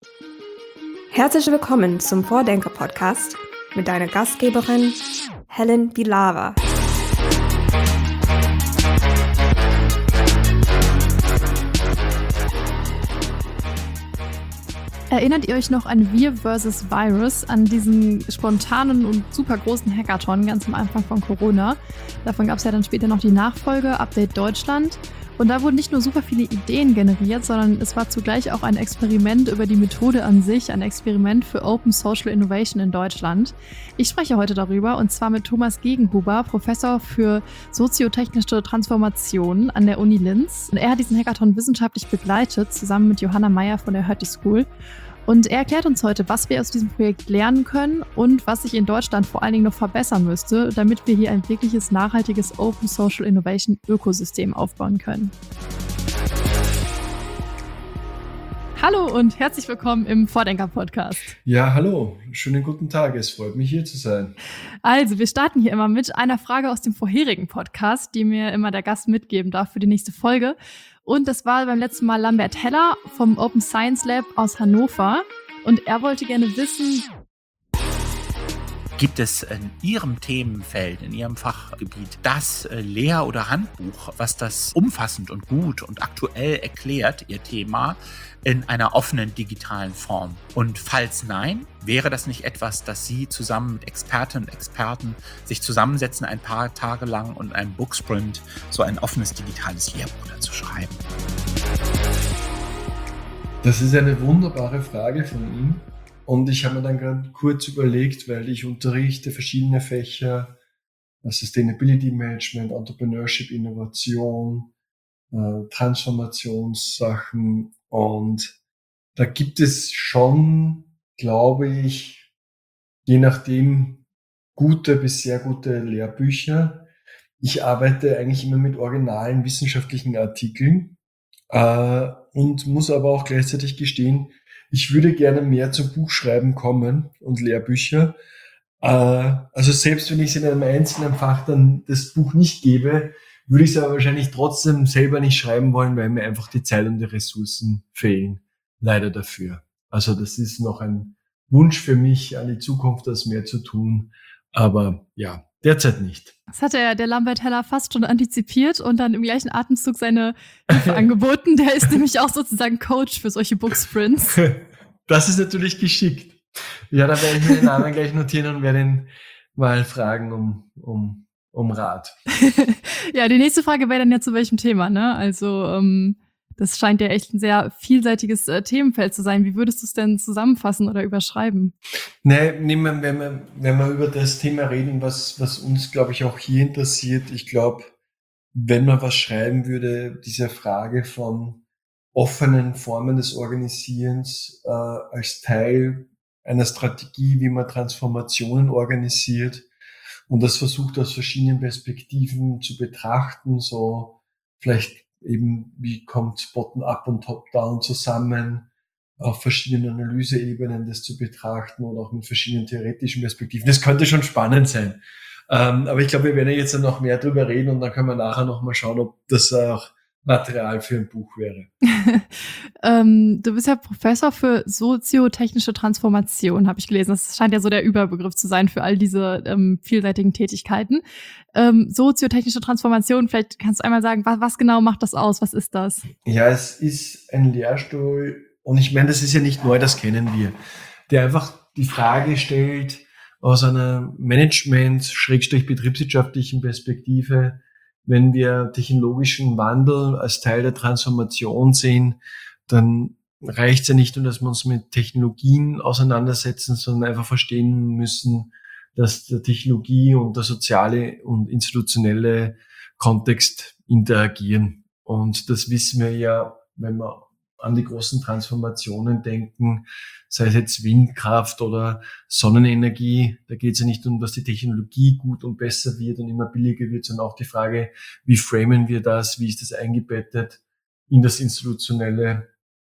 Herzlich willkommen zum Vordenker-Podcast mit deiner Gastgeberin Helen Vilava. Erinnert ihr euch noch an Wir vs. Virus, an diesen spontanen und super großen Hackathon ganz am Anfang von Corona? Davon gab es ja dann später noch die Nachfolge, Update Deutschland. Und da wurden nicht nur super viele Ideen generiert, sondern es war zugleich auch ein Experiment über die Methode an sich, ein Experiment für Open Social Innovation in Deutschland. Ich spreche heute darüber und zwar mit Thomas Gegenhuber, Professor für soziotechnische Transformation an der Uni Linz. Und er hat diesen Hackathon wissenschaftlich begleitet, zusammen mit Johanna Meyer von der Hertie School. Und er erklärt uns heute, was wir aus diesem Projekt lernen können und was sich in Deutschland vor allen Dingen noch verbessern müsste, damit wir hier ein wirkliches nachhaltiges Open Social Innovation Ökosystem aufbauen können. Hallo und herzlich willkommen im Vordenker-Podcast. Ja, hallo. Schönen guten Tag. Es freut mich, hier zu sein. Also, wir starten hier immer mit einer Frage aus dem vorherigen Podcast, die mir immer der Gast mitgeben darf für die nächste Folge. Und das war beim letzten Mal Lambert Heller vom Open Science Lab aus Hannover. Und er wollte gerne wissen: Gibt es in Ihrem Themenfeld, in Ihrem Fachgebiet das Lehr- oder Handbuch, was das umfassend und gut und aktuell erklärt, Ihr Thema, in einer offenen digitalen Form? Und falls nein, wäre das nicht etwas, dass Sie zusammen mit Expertinnen und Experten sich zusammensetzen, ein paar Tage lang und in einem Booksprint so ein offenes digitales Lehrbuch dazu schreiben? Das ist eine wunderbare Frage von ihm. Und ich habe mir dann gerade kurz überlegt, weil ich unterrichte verschiedene Fächer, Sustainability Management, Entrepreneurship, Innovation, Transformationssachen. Und da gibt es schon, glaube ich, je nachdem gute bis sehr gute Lehrbücher. Ich arbeite eigentlich immer mit originalen wissenschaftlichen Artikeln und muss aber auch gleichzeitig gestehen, ich würde gerne mehr zum Buchschreiben kommen und Lehrbücher. Also selbst wenn ich es in einem einzelnen Fach dann das Buch nicht gebe, würde ich es aber wahrscheinlich trotzdem selber nicht schreiben wollen, weil mir einfach die Zeit und die Ressourcen fehlen. Leider dafür. Also das ist noch ein Wunsch für mich an die Zukunft, das mehr zu tun. Aber ja, derzeit nicht. Das hat der Lambert Heller fast schon antizipiert und dann im gleichen Atemzug seine Hilfe angeboten. Der ist nämlich auch sozusagen Coach für solche Booksprints. Das ist natürlich geschickt. Ja, da werde ich mir den Namen gleich notieren und werde ihn mal fragen um Rat. Ja, die nächste Frage wäre dann ja zu welchem Thema, ne? Also das scheint ja echt ein sehr vielseitiges Themenfeld zu sein. Wie würdest du es denn zusammenfassen oder überschreiben? Wenn wir über das Thema reden, was uns, glaube ich, auch hier interessiert, ich glaube, wenn man was schreiben würde, diese Frage von offenen Formen des Organisierens als Teil einer Strategie, wie man Transformationen organisiert und das versucht aus verschiedenen Perspektiven zu betrachten, so vielleicht eben, wie kommt Bottom-up und Top-down zusammen, auf verschiedenen Analyseebenen das zu betrachten oder auch mit verschiedenen theoretischen Perspektiven. Das könnte schon spannend sein. Aber ich glaube, wir werden jetzt noch mehr drüber reden und dann können wir nachher noch mal schauen, ob das auch Material für ein Buch wäre. Du bist ja Professor für soziotechnische Transformation, habe ich gelesen. Das scheint ja so der Überbegriff zu sein für all diese vielseitigen Tätigkeiten. Soziotechnische Transformation, vielleicht kannst du einmal sagen, was genau macht das aus? Was ist das? Ja, es ist ein Lehrstuhl und ich meine, das ist ja nicht neu, das kennen wir, der einfach die Frage stellt aus einer Management-betriebswirtschaftlichen Perspektive, wenn wir technologischen Wandel als Teil der Transformation sehen, dann reicht es ja nicht nur, dass wir uns mit Technologien auseinandersetzen, sondern einfach verstehen müssen, dass der Technologie und der soziale und institutionelle Kontext interagieren. Und das wissen wir ja, wenn wir an die großen Transformationen denken, sei es jetzt Windkraft oder Sonnenenergie. Da geht es ja nicht um, dass die Technologie gut und besser wird und immer billiger wird, sondern auch die Frage, wie framen wir das, wie ist das eingebettet in das institutionelle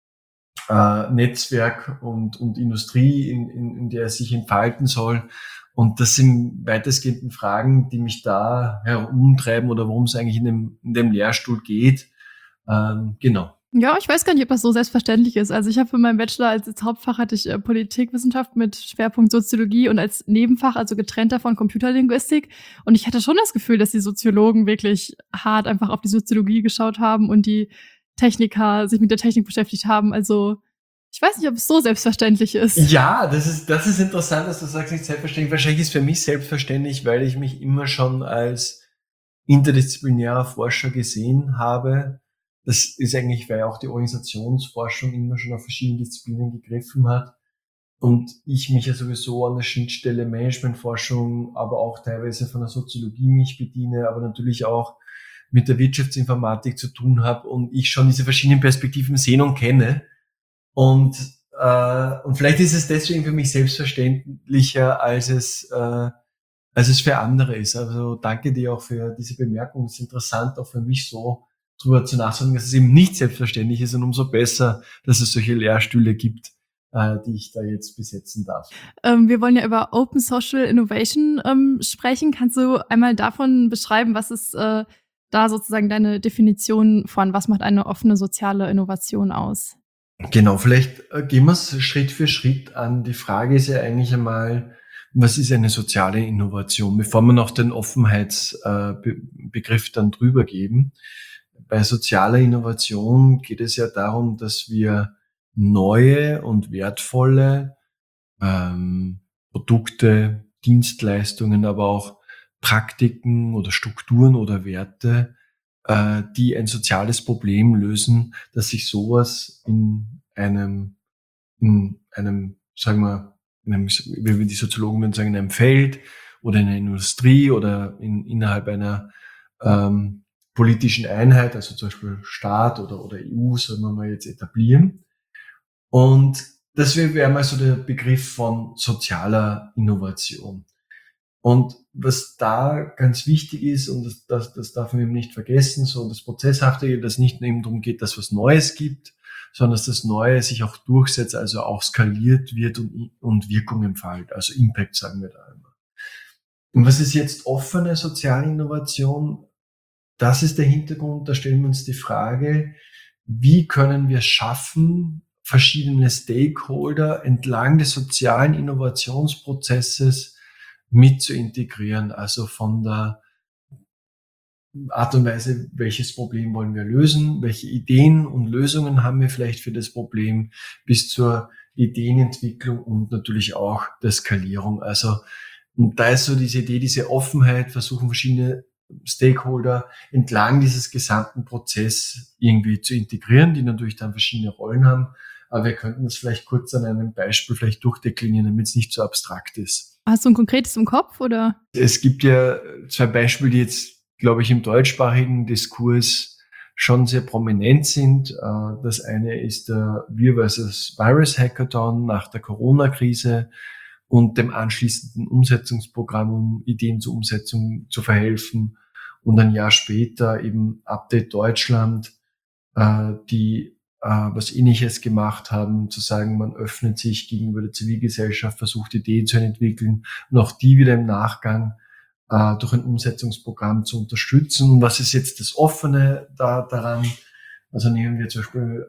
Netzwerk und Industrie, in der es sich entfalten soll. Und das sind weitestgehenden Fragen, die mich da herumtreiben oder worum es eigentlich in dem Lehrstuhl geht. Genau. Ja, ich weiß gar nicht, ob das so selbstverständlich ist. Also ich habe für meinen Bachelor als Hauptfach hatte ich Politikwissenschaft mit Schwerpunkt Soziologie und als Nebenfach, also getrennt davon, Computerlinguistik. Und ich hatte schon das Gefühl, dass die Soziologen wirklich hart einfach auf die Soziologie geschaut haben und die Techniker sich mit der Technik beschäftigt haben. Also ich weiß nicht, ob es so selbstverständlich ist. Ja, das ist interessant, dass du sagst, nicht selbstverständlich. Wahrscheinlich ist es für mich selbstverständlich, weil ich mich immer schon als interdisziplinärer Forscher gesehen habe. Das ist eigentlich, weil auch die Organisationsforschung immer schon auf verschiedene Disziplinen gegriffen hat. Und ich mich ja sowieso an der Schnittstelle Managementforschung, aber auch teilweise von der Soziologie mich bediene, aber natürlich auch mit der Wirtschaftsinformatik zu tun habe und ich schon diese verschiedenen Perspektiven sehen und kenne. Und vielleicht ist es deswegen für mich selbstverständlicher, als es für andere ist. Also danke dir auch für diese Bemerkung. Es ist interessant, auch für mich so drüber zu nachdenken, dass es eben nicht selbstverständlich ist und umso besser, dass es solche Lehrstühle gibt, die ich da jetzt besetzen darf. Wir wollen ja über Open Social Innovation sprechen. Kannst du einmal davon beschreiben, was ist da sozusagen deine Definition von, was macht eine offene soziale Innovation aus? Genau, vielleicht gehen wir es Schritt für Schritt an. Die Frage ist ja eigentlich einmal, was ist eine soziale Innovation, bevor wir noch den Offenheitsbegriff dann drüber geben. Bei sozialer Innovation geht es ja darum, dass wir neue und wertvolle Produkte, Dienstleistungen, aber auch Praktiken oder Strukturen oder Werte, die ein soziales Problem lösen, dass sich sowas in einem, sagen wir, wie die Soziologen würden sagen, in einem Feld oder in einer Industrie oder innerhalb einer politischen Einheit, also zum Beispiel Staat oder EU, sollen wir mal jetzt etablieren. Und das wäre mal so der Begriff von sozialer Innovation. Und was da ganz wichtig ist, und das darf man eben nicht vergessen, so das Prozesshafte, dass nicht nur eben darum geht, dass was Neues gibt, sondern dass das Neue sich auch durchsetzt, also auch skaliert wird und Wirkung entfaltet, also Impact sagen wir da immer. Und was ist jetzt offene soziale Innovation? Das ist der Hintergrund, da stellen wir uns die Frage, wie können wir es schaffen, verschiedene Stakeholder entlang des sozialen Innovationsprozesses mit zu integrieren, also von der Art und Weise, welches Problem wollen wir lösen, welche Ideen und Lösungen haben wir vielleicht für das Problem, bis zur Ideenentwicklung und natürlich auch der Skalierung. Also, und da ist so diese Idee, diese Offenheit, versuchen verschiedene Stakeholder entlang dieses gesamten Prozess irgendwie zu integrieren, die natürlich dann verschiedene Rollen haben. Aber wir könnten das vielleicht kurz an einem Beispiel vielleicht durchdeklinieren, damit es nicht so abstrakt ist. Hast du ein konkretes im Kopf, oder? Es gibt ja 2 Beispiele, die jetzt, glaube ich, im deutschsprachigen Diskurs schon sehr prominent sind. Das eine ist der Wir vs. Virus Hackathon nach der Corona-Krise und dem anschließenden Umsetzungsprogramm, um Ideen zur Umsetzung zu verhelfen. Und ein Jahr später eben Update Deutschland, die was Ähnliches gemacht haben, zu sagen, man öffnet sich gegenüber der Zivilgesellschaft, versucht Ideen zu entwickeln und auch die wieder im Nachgang durch ein Umsetzungsprogramm zu unterstützen. Was ist jetzt das Offene daran? Also nehmen wir zum Beispiel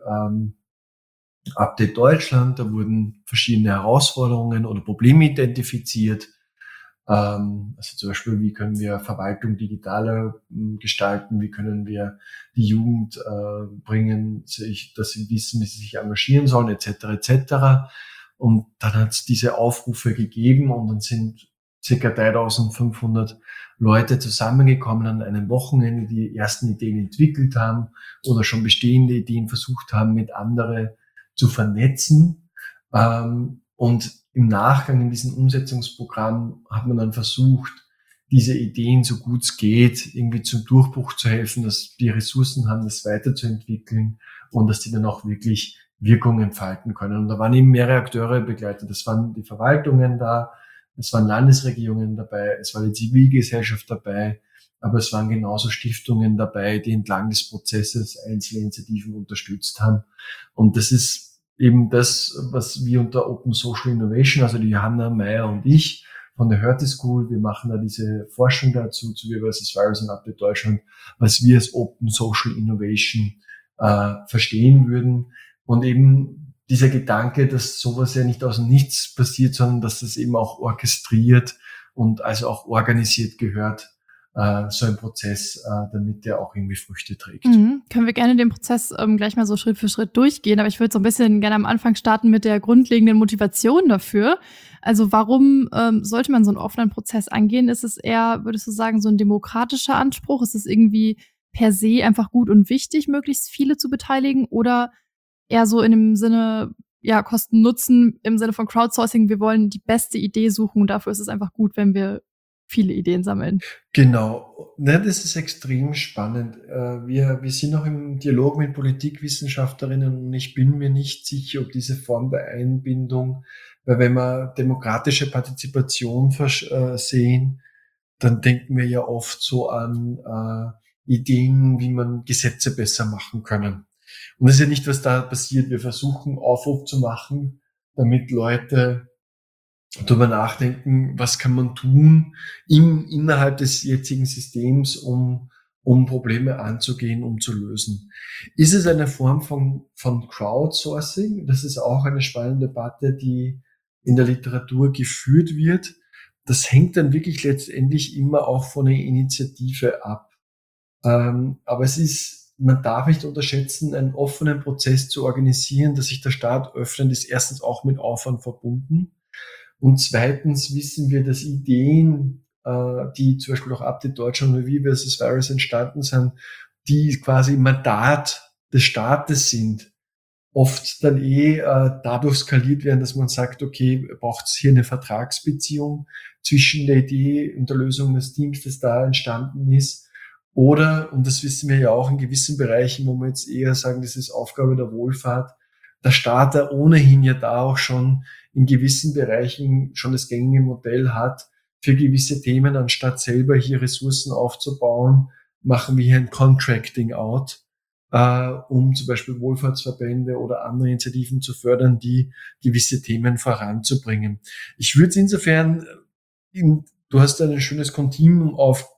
Update Deutschland, da wurden verschiedene Herausforderungen oder Probleme identifiziert. Also zum Beispiel, wie können wir Verwaltung digitaler gestalten, wie können wir die Jugend bringen, dass sie wissen, wie sie sich engagieren sollen, etc. etc. Und dann hat es diese Aufrufe gegeben und dann sind ca. 3500 Leute zusammengekommen an einem Wochenende, die ersten Ideen entwickelt haben oder schon bestehende Ideen versucht haben, mit anderen zu vernetzen. Und im Nachgang in diesem Umsetzungsprogramm hat man dann versucht, diese Ideen, so gut es geht, irgendwie zum Durchbruch zu helfen, dass die Ressourcen haben, das weiterzuentwickeln und dass die dann auch wirklich Wirkung entfalten können. Und da waren eben mehrere Akteure begleitet. Das waren die Verwaltungen da, es waren Landesregierungen dabei, es war die Zivilgesellschaft dabei, aber es waren genauso Stiftungen dabei, die entlang des Prozesses einzelne Initiativen unterstützt haben. Und das ist eben das, was wir unter Open Social Innovation, also die Johanna Meyer und ich von der Hertie School, wir machen da diese Forschung dazu, zu Wir vs. Virus und Update Deutschland, was wir als Open Social Innovation verstehen würden. Und eben dieser Gedanke, dass sowas ja nicht aus dem Nichts passiert, sondern dass das eben auch orchestriert und also auch organisiert gehört, so ein Prozess, damit der auch irgendwie Früchte trägt. Können wir gerne den Prozess gleich mal so Schritt für Schritt durchgehen, aber ich würde so ein bisschen gerne am Anfang starten mit der grundlegenden Motivation dafür. Also warum sollte man so einen offenen Prozess angehen? Ist es eher, würdest du sagen, so ein demokratischer Anspruch? Ist es irgendwie per se einfach gut und wichtig, möglichst viele zu beteiligen? Oder eher so in dem Sinne, ja, Kosten-Nutzen im Sinne von Crowdsourcing, wir wollen die beste Idee suchen und dafür ist es einfach gut, wenn wir viele Ideen sammeln. Genau, ne, das ist extrem spannend. Wir sind noch im Dialog mit Politikwissenschaftlerinnen und ich bin mir nicht sicher, ob diese Form der Einbindung, weil wenn wir demokratische Partizipation sehen, dann denken wir ja oft so an Ideen, wie man Gesetze besser machen können. Und das ist ja nicht, was da passiert. Wir versuchen Aufruf zu machen, damit Leute darüber nachdenken, was kann man tun innerhalb des jetzigen Systems, um Probleme anzugehen, um zu lösen. Ist es eine Form von Crowdsourcing? Das ist auch eine spannende Debatte, die in der Literatur geführt wird. Das hängt dann wirklich letztendlich immer auch von der Initiative ab. Aber man darf nicht unterschätzen, einen offenen Prozess zu organisieren, dass sich der Staat öffnet, ist erstens auch mit Aufwand verbunden. Und zweitens wissen wir, dass Ideen, die zum Beispiel auch Update Deutschland oder We vs. Virus entstanden sind, die quasi im Mandat des Staates sind, oft dann dadurch skaliert werden, dass man sagt, okay, braucht es hier eine Vertragsbeziehung zwischen der Idee und der Lösung des Teams, das da entstanden ist. Oder, und das wissen wir ja auch in gewissen Bereichen, wo wir jetzt eher sagen, das ist Aufgabe der Wohlfahrt, der Staat, der ohnehin ja da auch schon in gewissen Bereichen schon das gängige Modell hat, für gewisse Themen, anstatt selber hier Ressourcen aufzubauen, machen wir hier ein Contracting out, um zum Beispiel Wohlfahrtsverbände oder andere Initiativen zu fördern, die gewisse Themen voranzubringen. Ich würde es insofern, du hast ein schönes Kontinuum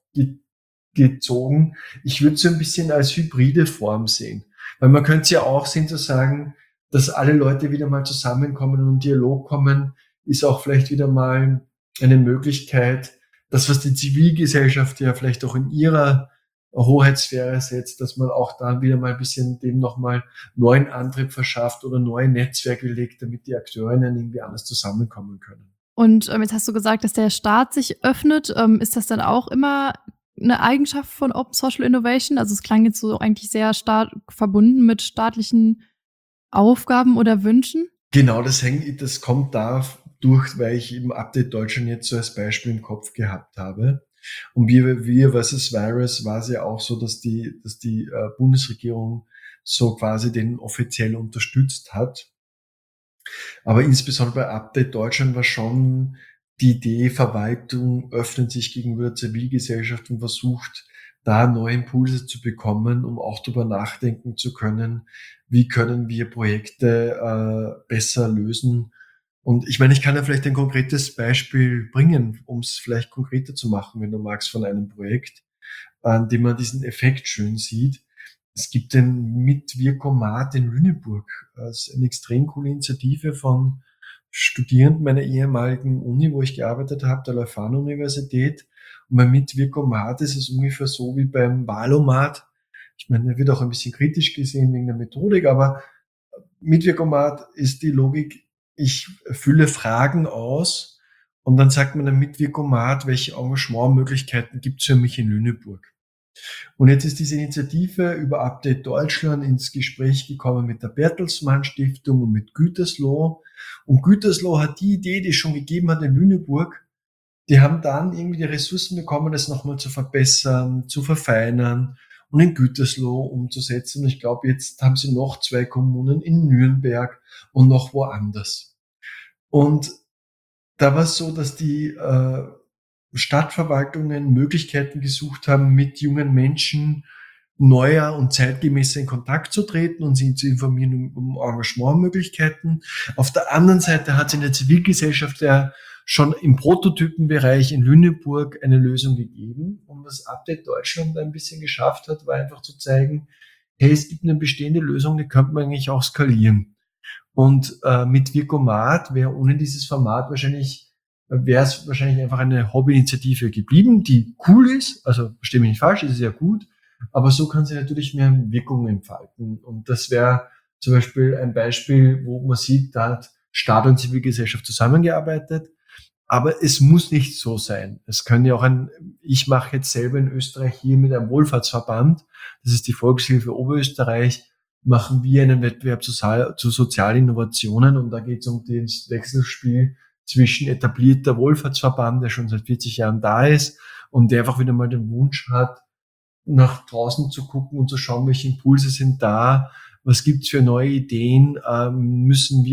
aufgezogen, ich würde es so ein bisschen als hybride Form sehen. Weil man könnte es ja auch sehen zu sagen, dass alle Leute wieder mal zusammenkommen und in Dialog kommen, ist auch vielleicht wieder mal eine Möglichkeit, das, was die Zivilgesellschaft ja vielleicht auch in ihrer Hoheitssphäre setzt, dass man auch dann wieder mal ein bisschen dem nochmal neuen Antrieb verschafft oder neue Netzwerke legt, damit die Akteurinnen irgendwie anders zusammenkommen können. Und jetzt hast du gesagt, dass der Staat sich öffnet. Ist das dann auch immer eine Eigenschaft von Open Social Innovation? Also es klang jetzt so eigentlich sehr stark verbunden mit staatlichen Aufgaben oder Wünschen? Genau, das kommt dadurch, weil ich eben Update Deutschland jetzt so als Beispiel im Kopf gehabt habe. Und wir versus Virus war es ja auch so, dass die Bundesregierung so quasi den offiziell unterstützt hat. Aber insbesondere bei Update Deutschland war schon die Idee, Verwaltung öffnet sich gegenüber der Zivilgesellschaft und versucht, da neue Impulse zu bekommen, um auch darüber nachdenken zu können, wie können wir Projekte besser lösen. Und ich meine, ich kann ja vielleicht ein konkretes Beispiel bringen, um es vielleicht konkreter zu machen, wenn du magst, von einem Projekt, an dem man diesen Effekt schön sieht. Es gibt den Mitwirkomat in Lüneburg. Das ist eine extrem coole Initiative von Studierenden meiner ehemaligen Uni, wo ich gearbeitet habe, der Leuphana-Universität. Und beim Mitwirkomat ist es ungefähr so wie beim Wahlomat. Ich meine, er wird auch ein bisschen kritisch gesehen wegen der Methodik, aber Mitwirkomat ist die Logik, ich fülle Fragen aus und dann sagt man dem Mitwirkomat, welche Engagementmöglichkeiten gibt es für mich in Lüneburg. Und jetzt ist diese Initiative über Update Deutschland ins Gespräch gekommen mit der Bertelsmann Stiftung und mit Gütersloh. Und Gütersloh hat die Idee, die es schon gegeben hat in Lüneburg, die haben dann irgendwie die Ressourcen bekommen, das nochmal zu verbessern, zu verfeinern und in Gütersloh umzusetzen. Und ich glaube, jetzt haben sie noch 2 Kommunen in Nürnberg und noch woanders. Und da war es so, dass die Stadtverwaltungen Möglichkeiten gesucht haben, mit jungen Menschen neuer und zeitgemäßer in Kontakt zu treten und sie zu informieren um Engagementmöglichkeiten. Auf der anderen Seite hat es in der Zivilgesellschaft ja schon im Prototypenbereich in Lüneburg eine Lösung gegeben. Und was Update Deutschland ein bisschen geschafft hat, war einfach zu zeigen, hey, es gibt eine bestehende Lösung, die könnte man eigentlich auch skalieren. Und mit Virkomat wäre ohne dieses Format wäre es wahrscheinlich einfach eine Hobbyinitiative geblieben, die cool ist, also verstehe mich nicht falsch, ist sehr gut, aber so kann sie natürlich mehr Wirkung entfalten. Und das wäre zum Beispiel ein Beispiel, wo man sieht, da hat Staat und Zivilgesellschaft zusammengearbeitet, aber es muss nicht so sein. Es können ja auch ich mache jetzt selber in Österreich hier mit einem Wohlfahrtsverband, das ist die Volkshilfe Oberösterreich, machen wir einen Wettbewerb zu Sozialinnovationen und da geht es um das Wechselspiel zwischen etablierter Wohlfahrtsverband, der schon seit 40 Jahren da ist und der einfach wieder mal den Wunsch hat, nach draußen zu gucken und zu schauen, welche Impulse sind da, was gibt's für neue Ideen, müssen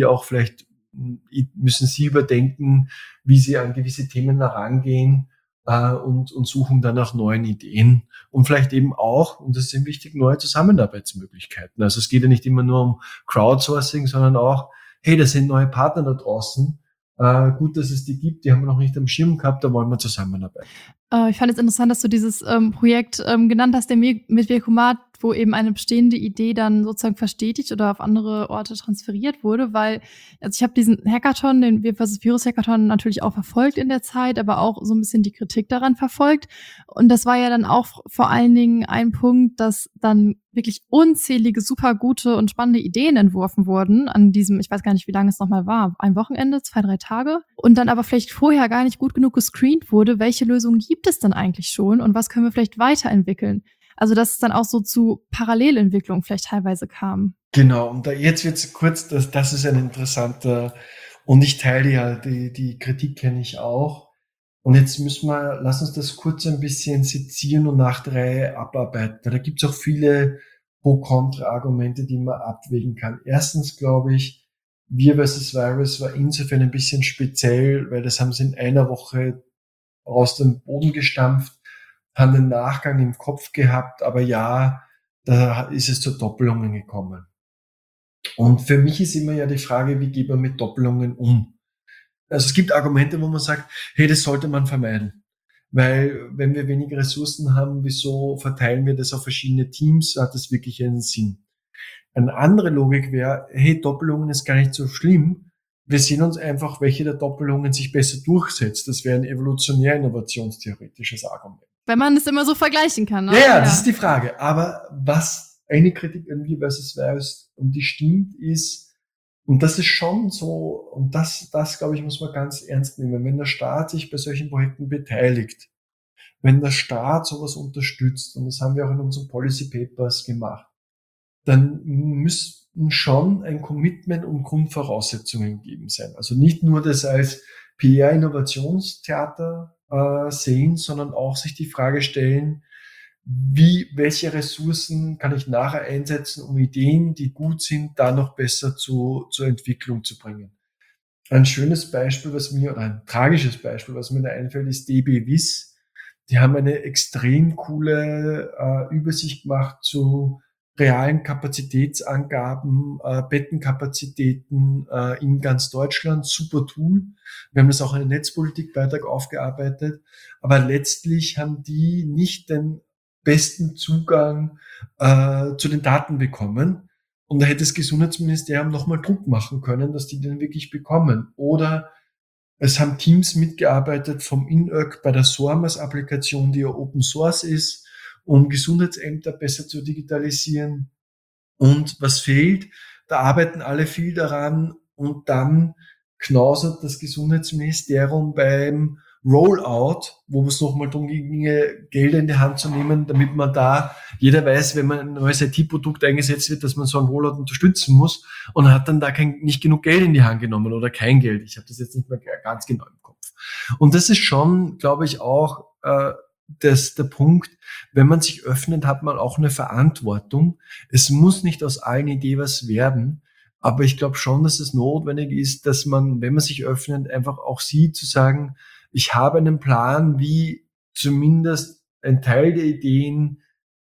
Sie überdenken, wie Sie an gewisse Themen herangehen und suchen dann nach neuen Ideen und vielleicht eben auch, und das ist eben wichtig, neue Zusammenarbeitsmöglichkeiten. Also es geht ja nicht immer nur um Crowdsourcing, sondern auch, hey, da sind neue Partner da draußen, gut, dass es die gibt, die haben wir noch nicht am Schirm gehabt, da wollen wir zusammenarbeiten. Ich fand es interessant, dass du dieses Projekt genannt hast, mit Virkomat, wo eben eine bestehende Idee dann sozusagen verstetigt oder auf andere Orte transferiert wurde, weil ich habe diesen Hackathon, den Wir vs. Virus Hackathon natürlich auch verfolgt in der Zeit, aber auch so ein bisschen die Kritik daran verfolgt. Und das war ja dann auch vor allen Dingen ein Punkt, dass dann wirklich unzählige, super gute und spannende Ideen entworfen wurden an diesem, ich weiß gar nicht, wie lange es nochmal war, ein Wochenende, 2, 3 Tage. Und dann aber vielleicht vorher gar nicht gut genug gescreent wurde, welche Lösungen gibt es denn eigentlich schon und was können wir vielleicht weiterentwickeln? Also dass es dann auch so zu Parallelentwicklung vielleicht teilweise kam. Genau, und jetzt wird's kurz, das ist ein interessanter, und ich teile ja, die Kritik kenne ich auch. Und jetzt lass uns das kurz ein bisschen sezieren und nach der Reihe abarbeiten. Da gibt's auch viele Pro-Kontra-Argumente, die man abwägen kann. Erstens glaube ich, Wir vs. Virus war insofern ein bisschen speziell, weil das haben sie in einer Woche aus dem Boden gestampft, haben den Nachgang im Kopf gehabt, aber ja, da ist es zu Doppelungen gekommen. Und für mich ist immer ja die Frage, wie geht man mit Doppelungen um? Also es gibt Argumente, wo man sagt, hey, das sollte man vermeiden. Weil wenn wir weniger Ressourcen haben, wieso verteilen wir das auf verschiedene Teams? Hat das wirklich einen Sinn? Eine andere Logik wäre, hey, Doppelungen ist gar nicht so schlimm. Wir sehen uns einfach, welche der Doppelungen sich besser durchsetzt. Das wäre ein evolutionär innovationstheoretisches Argument. Wenn man es immer so vergleichen kann. Ne? Ja, das ist die Frage. Aber was eine Kritik an Wir vs. Virus, und die stimmt, ist, und das ist schon so, und das glaube ich, muss man ganz ernst nehmen, wenn der Staat sich bei solchen Projekten beteiligt, wenn der Staat sowas unterstützt, und das haben wir auch in unseren Policy Papers gemacht, dann müssten schon ein Commitment und Grundvoraussetzungen gegeben sein. Also nicht nur das als PR-Innovationstheater sehen, sondern auch sich die Frage stellen, welche Ressourcen kann ich nachher einsetzen, um Ideen, die gut sind, da noch besser zur Entwicklung zu bringen. Ein schönes Beispiel, oder ein tragisches Beispiel, was mir da einfällt, ist DB Wiss. Die haben eine extrem coole Übersicht gemacht zu realen Kapazitätsangaben, Bettenkapazitäten in ganz Deutschland. Super Tool. Wir haben das auch in einem Netzpolitikbeitrag aufgearbeitet. Aber letztlich haben die nicht den besten Zugang zu den Daten bekommen. Und da hätte das Gesundheitsministerium nochmal Druck machen können, dass die den wirklich bekommen. Oder es haben Teams mitgearbeitet vom INÖK bei der SORMAS-Applikation, die ja Open Source ist, um Gesundheitsämter besser zu digitalisieren. Und was fehlt? Da arbeiten alle viel daran und dann knausert das Gesundheitsministerium beim Rollout, wo es nochmal darum ginge, Gelder in die Hand zu nehmen, damit man da, jeder weiß, wenn man ein neues IT-Produkt eingesetzt wird, dass man so ein Rollout unterstützen muss, und hat dann da nicht genug Geld in die Hand genommen oder kein Geld. Ich habe das jetzt nicht mehr ganz genau im Kopf. Und das ist schon, glaube ich, auch der Punkt, wenn man sich öffnet, hat man auch eine Verantwortung. Es muss nicht aus allen Ideen was werden, aber ich glaube schon, dass es notwendig ist, dass man, wenn man sich öffnet, einfach auch sieht, zu sagen, ich habe einen Plan, wie zumindest ein Teil der Ideen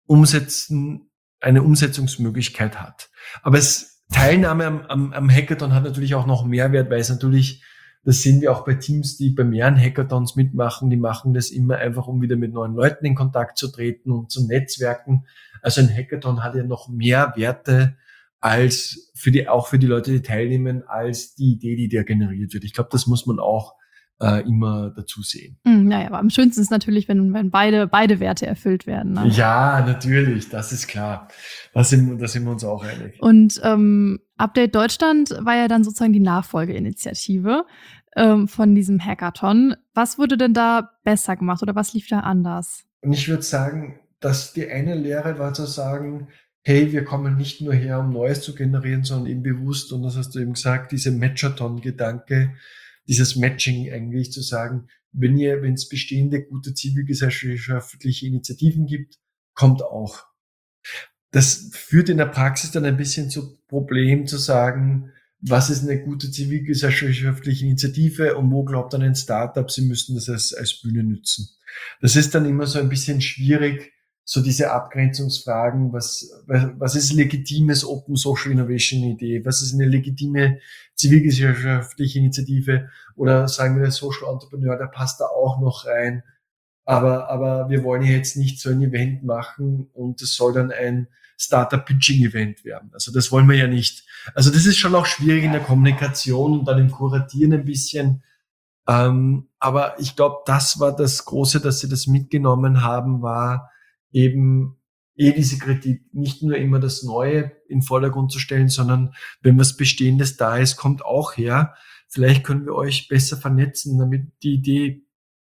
eine Umsetzungsmöglichkeit hat. Aber Teilnahme am Hackathon hat natürlich auch noch Mehrwert, weil es natürlich das sehen wir auch bei Teams, die bei mehreren Hackathons mitmachen. Die machen das immer einfach, um wieder mit neuen Leuten in Kontakt zu treten und zu netzwerken. Also ein Hackathon hat ja noch mehr Werte als auch für die Leute, die teilnehmen, als die Idee, die da generiert wird. Ich glaube, das muss man auch immer dazu sehen. Naja, aber am schönsten ist natürlich, wenn beide Werte erfüllt werden. Ne? Ja, natürlich, das ist klar. Da sind wir uns auch einig. Und Update Deutschland war ja dann sozusagen die Nachfolgeinitiative von diesem Hackathon. Was wurde denn da besser gemacht oder was lief da anders? Und ich würde sagen, dass die eine Lehre war zu sagen, hey, wir kommen nicht nur her, um Neues zu generieren, sondern eben bewusst, und das hast du eben gesagt, diese Matchathon-Gedanke, dieses Matching eigentlich zu sagen, wenn es bestehende gute zivilgesellschaftliche Initiativen gibt, kommt auch. Das führt in der Praxis dann ein bisschen zu Problem zu sagen, was ist eine gute zivilgesellschaftliche Initiative und wo glaubt dann ein Startup, sie müssen das als Bühne nützen. Das ist dann immer so ein bisschen schwierig, so diese Abgrenzungsfragen, was ist legitimes Open Social Innovation Idee, was ist eine legitime zivilgesellschaftliche Initiative oder sagen wir Social Entrepreneur, der passt da auch noch rein. Aber wir wollen jetzt nicht so ein Event machen und es soll dann ein Startup-Pitching-Event werden. Also das wollen wir ja nicht. Also das ist schon auch schwierig in der Kommunikation und dann im Kuratieren ein bisschen. Aber ich glaube, das war das Große, dass sie das mitgenommen haben, war eben diese Kritik, nicht nur immer das Neue in den Vordergrund zu stellen, sondern wenn was Bestehendes da ist, kommt auch her. Vielleicht können wir euch besser vernetzen, damit die Idee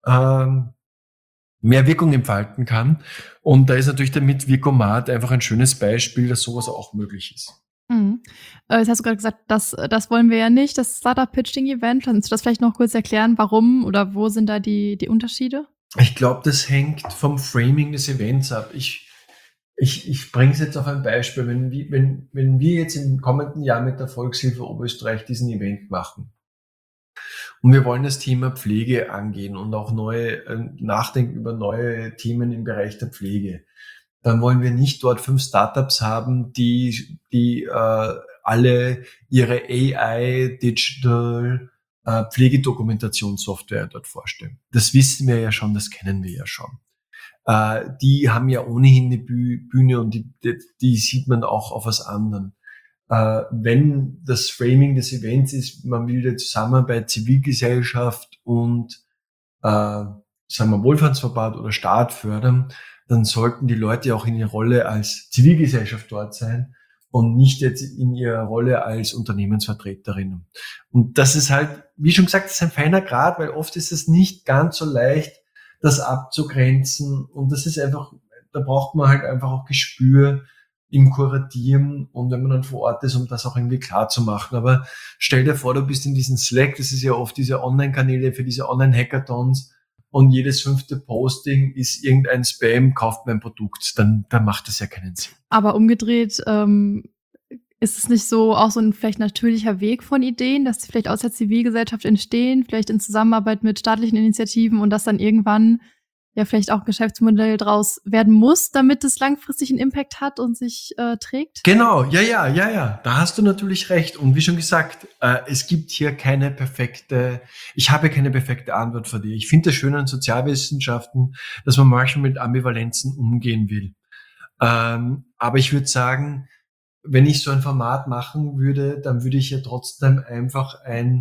mehr Wirkung entfalten kann. Und da ist natürlich der Mit-Virkomat einfach ein schönes Beispiel, dass sowas auch möglich ist. Jetzt hast du gerade gesagt, das wollen wir ja nicht, das Startup-Pitching-Event. Kannst du das vielleicht noch kurz erklären, warum oder wo sind da die Unterschiede? Ich glaube, das hängt vom Framing des Events ab. Ich bringe es jetzt auf ein Beispiel. Wenn wir jetzt im kommenden Jahr mit der Volkshilfe Oberösterreich diesen Event machen und wir wollen das Thema Pflege angehen und auch nachdenken über neue Themen im Bereich der Pflege, dann wollen wir nicht dort 5 Startups haben, die alle ihre AI, Digital, Pflegedokumentationssoftware dort vorstellen. Das wissen wir ja schon, das kennen wir ja schon. Die haben ja ohnehin eine Bühne und die sieht man auch auf was anderem. Wenn das Framing des Events ist, man will die Zusammenarbeit Zivilgesellschaft und sagen wir Wohlfahrtsverband oder Staat fördern, dann sollten die Leute auch in ihrer Rolle als Zivilgesellschaft dort sein und nicht jetzt in ihrer Rolle als Unternehmensvertreterinnen. Und das ist halt, wie schon gesagt, das ist ein feiner Grad, weil oft ist es nicht ganz so leicht, das abzugrenzen. Und das ist einfach, da braucht man halt einfach auch Gespür im Kuratieren und wenn man dann vor Ort ist, um das auch irgendwie klar zu machen. Aber stell dir vor, du bist in diesen Slack, das ist ja oft diese Online-Kanäle für diese Online-Hackathons und jedes 5. Posting ist irgendein Spam, kauft mein Produkt, dann macht das ja keinen Sinn. Aber umgedreht, ist es nicht so auch so ein vielleicht natürlicher Weg von Ideen, dass die vielleicht aus der Zivilgesellschaft entstehen, vielleicht in Zusammenarbeit mit staatlichen Initiativen und dass dann irgendwann ja vielleicht auch ein Geschäftsmodell draus werden muss, damit es langfristig einen Impact hat und sich trägt? Genau, ja. Da hast du natürlich recht. Und wie schon gesagt, es gibt hier ich habe keine perfekte Antwort für dich. Ich finde das schön an Sozialwissenschaften, dass man manchmal mit Ambivalenzen umgehen will. Aber ich würde sagen, wenn ich so ein Format machen würde, dann würde ich ja trotzdem einfach eine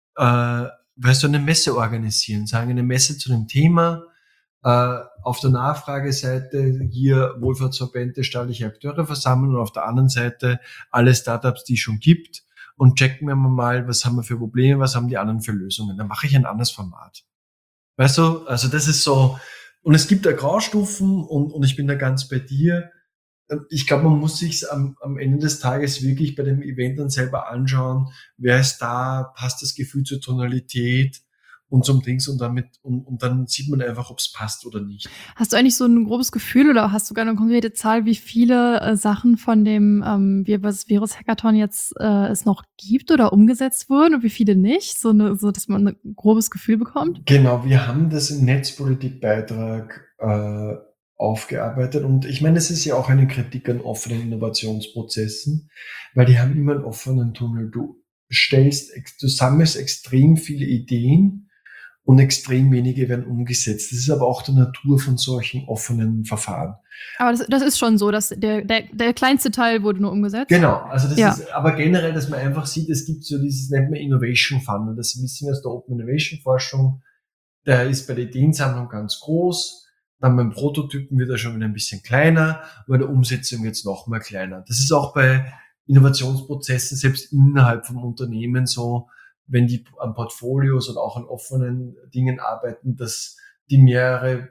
Messe organisieren, sagen eine Messe zu dem Thema, auf der Nachfrageseite hier Wohlfahrtsverbände, staatliche Akteure versammeln und auf der anderen Seite alle Startups, die es schon gibt und checken wir mal, was haben wir für Probleme, was haben die anderen für Lösungen. Dann mache ich ein anderes Format. Weißt du, also das ist so, und es gibt da Graustufen und ich bin da ganz bei dir. Ich glaube, man muss sich am Ende des Tages wirklich bei dem Event dann selber anschauen, wer ist da, passt das Gefühl zur Tonalität und zum Dings und dann sieht man einfach, ob es passt oder nicht. Hast du eigentlich so ein grobes Gefühl oder hast du sogar eine konkrete Zahl, wie viele Sachen von dem Virus Hackathon jetzt es noch gibt oder umgesetzt wurden und wie viele nicht, so dass man ein grobes Gefühl bekommt? Genau, wir haben das im Netzpolitikbeitrag aufgearbeitet und ich meine, es ist ja auch eine Kritik an offenen Innovationsprozessen, weil die haben immer einen offenen Tunnel. du sammelst extrem viele Ideen und extrem wenige werden umgesetzt. Das ist aber auch der Natur von solchen offenen Verfahren. Aber das ist schon so, dass der kleinste Teil wurde nur umgesetzt? Genau, also das ist aber generell, dass man einfach sieht, es gibt so dieses, nennt man Innovation Funnel, das wissen wir aus der Open Innovation Forschung, der ist bei der Ideensammlung ganz groß, dann beim Prototypen wird er schon wieder ein bisschen kleiner, bei der Umsetzung wird es noch mal kleiner. Das ist auch bei Innovationsprozessen, selbst innerhalb vom Unternehmen so, wenn die an Portfolios oder auch an offenen Dingen arbeiten, dass die mehrere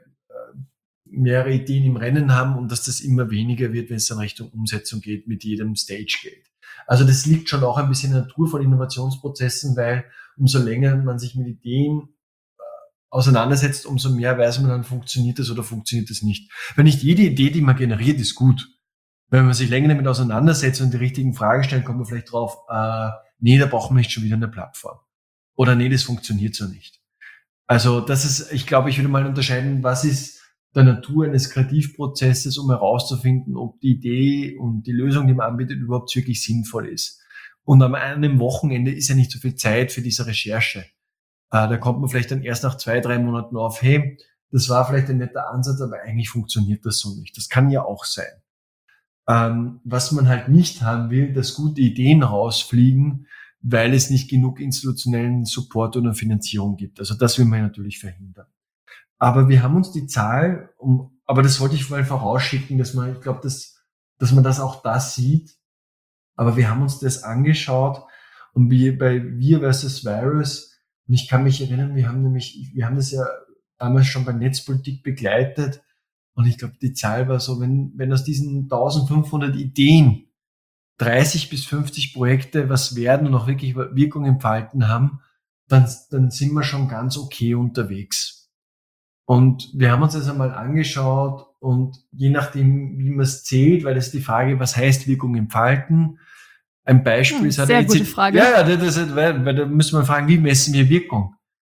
Ideen im Rennen haben und dass das immer weniger wird, wenn es dann Richtung Umsetzung geht, mit jedem Stage geht. Also das liegt schon auch ein bisschen in der Natur von Innovationsprozessen, weil umso länger man sich mit Ideen auseinandersetzt, umso mehr weiß man dann, funktioniert das oder funktioniert das nicht. Weil nicht jede Idee, die man generiert, ist gut. Wenn man sich länger damit auseinandersetzt und die richtigen Fragen stellt, kommt man vielleicht drauf, nee, da brauchen wir nicht schon wieder eine Plattform. Oder nee, das funktioniert so nicht. Also das ist, ich glaube, ich würde mal unterscheiden, was ist der Natur eines Kreativprozesses, um herauszufinden, ob die Idee und die Lösung, die man anbietet, überhaupt wirklich sinnvoll ist. Und am einem Wochenende ist ja nicht so viel Zeit für diese Recherche. Da kommt man vielleicht dann erst nach 2-3 Monaten auf, hey, das war vielleicht ein netter Ansatz, aber eigentlich funktioniert das so nicht. Das kann ja auch sein. Was man halt nicht haben will, dass gute Ideen rausfliegen, weil es nicht genug institutionellen Support oder Finanzierung gibt. Also das will man natürlich verhindern. Aber wir haben uns die Zahl, aber das wollte ich mal vorausschicken, dass man, ich glaube, dass man das auch da sieht. Aber wir haben uns das angeschaut und bei Wir vs. Virus, und ich kann mich erinnern, wir haben das ja damals schon bei Netzpolitik begleitet. Und ich glaube, die Zahl war so, wenn aus diesen 1500 Ideen 30 bis 50 Projekte was werden und auch wirklich Wirkung entfalten haben, dann sind wir schon ganz okay unterwegs. Und wir haben uns das einmal angeschaut und je nachdem, wie man es zählt, weil das ist die Frage, was heißt Wirkung entfalten? Ein Beispiel ist... Sehr gute Frage. Ja, weil da müssen wir fragen, wie messen wir Wirkung?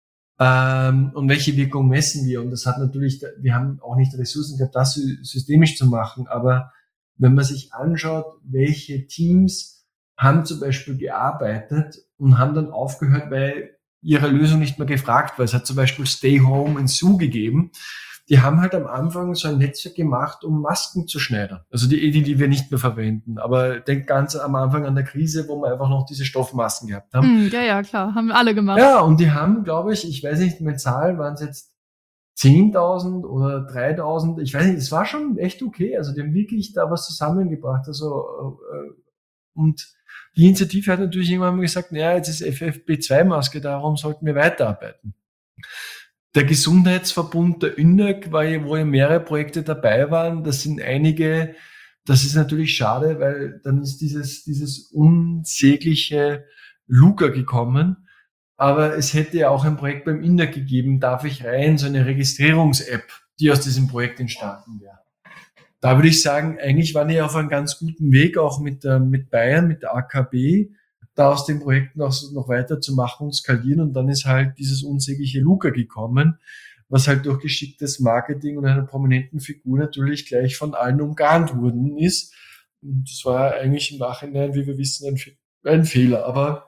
Und welche Wirkung messen wir? Und das hat natürlich, wir haben auch nicht Ressourcen gehabt, das systemisch zu machen, aber wenn man sich anschaut, welche Teams haben zum Beispiel gearbeitet und haben dann aufgehört, weil ihre Lösung nicht mehr gefragt war. Es hat zum Beispiel Stay Home and Sue gegeben. Die haben halt am Anfang so ein Netzwerk gemacht, um Masken zu schneidern. Also die wir nicht mehr verwenden. Aber denk ganz am Anfang an der Krise, wo wir einfach noch diese Stoffmasken gehabt haben. Ja, klar. Haben alle gemacht. Ja, und die haben, glaube ich weiß nicht, mit Zahl waren es jetzt 10.000 oder 3.000. Ich weiß nicht, es war schon echt okay. Also die haben wirklich da was zusammengebracht. Also und die Initiative hat natürlich irgendwann mal gesagt, naja, jetzt ist FFP2-Maske, darum sollten wir weiterarbeiten. Der Gesundheitsverbund, der ÜNDAG, wo ja mehrere Projekte dabei waren, das sind einige, das ist natürlich schade, weil dann ist dieses unsägliche Luca gekommen. Aber es hätte ja auch ein Projekt beim ÜNDAG gegeben, Darf ich rein, so eine Registrierungs-App, die aus diesem Projekt entstanden wäre. Da würde ich sagen, eigentlich waren die auf einem ganz guten Weg, auch mit Bayern, mit der AKB, da aus dem Projekt noch weiter zu machen und skalieren. Und dann ist halt dieses unsägliche Luca gekommen, was halt durch geschicktes Marketing und einer prominenten Figur natürlich gleich von allen umgarnt worden ist. Und das war eigentlich im Nachhinein, wie wir wissen, ein Fehler.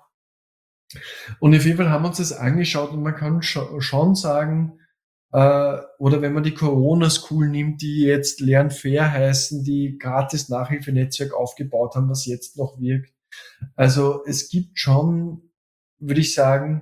Und auf jeden Fall haben wir uns das angeschaut und man kann schon sagen, oder wenn man die Corona-School nimmt, die jetzt Lern fair heißen, die gratis Nachhilfenetzwerk aufgebaut haben, was jetzt noch wirkt. Also es gibt schon, würde ich sagen,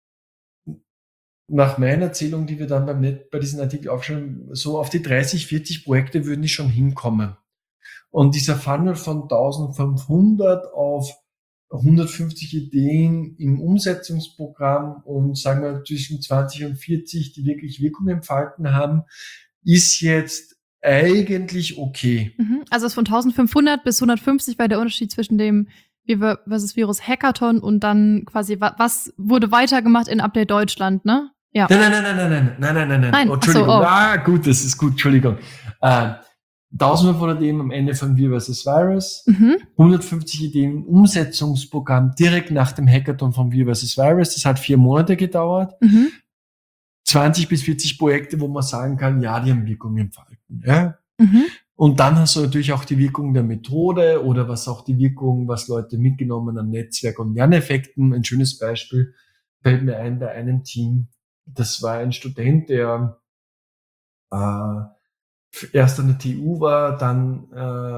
nach meiner Erzählung, die wir dann bei diesem Artikel aufschreiben, so auf die 30, 40 Projekte würden die schon hinkommen. Und dieser Funnel von 1500 auf 150 Ideen im Umsetzungsprogramm und sagen wir zwischen 20 und 40, die wirklich Wirkung entfalten haben, ist jetzt eigentlich okay. Also es von 1500 bis 150 war der Unterschied zwischen dem Wir vs. Virus Hackathon und dann quasi, was wurde weitergemacht in Update Deutschland, ne? Ja. Nein. Oh, Entschuldigung. Gut, das ist gut, Entschuldigung. 1500 Ideen am Ende von Wir vs. Virus, 150 Ideen im Umsetzungsprogramm direkt nach dem Hackathon von Wir vs. Virus. Das hat 4 Monate gedauert. 20 bis 40 Projekte, wo man sagen kann, ja, die haben Wirkung entfalten. Ja? Und dann hast du natürlich auch die Wirkung der Methode oder was auch die Wirkung, was Leute mitgenommen an Netzwerk- und Lerneffekten. Ein schönes Beispiel fällt mir ein bei einem Team. Das war ein Student, der erst an der TU war, dann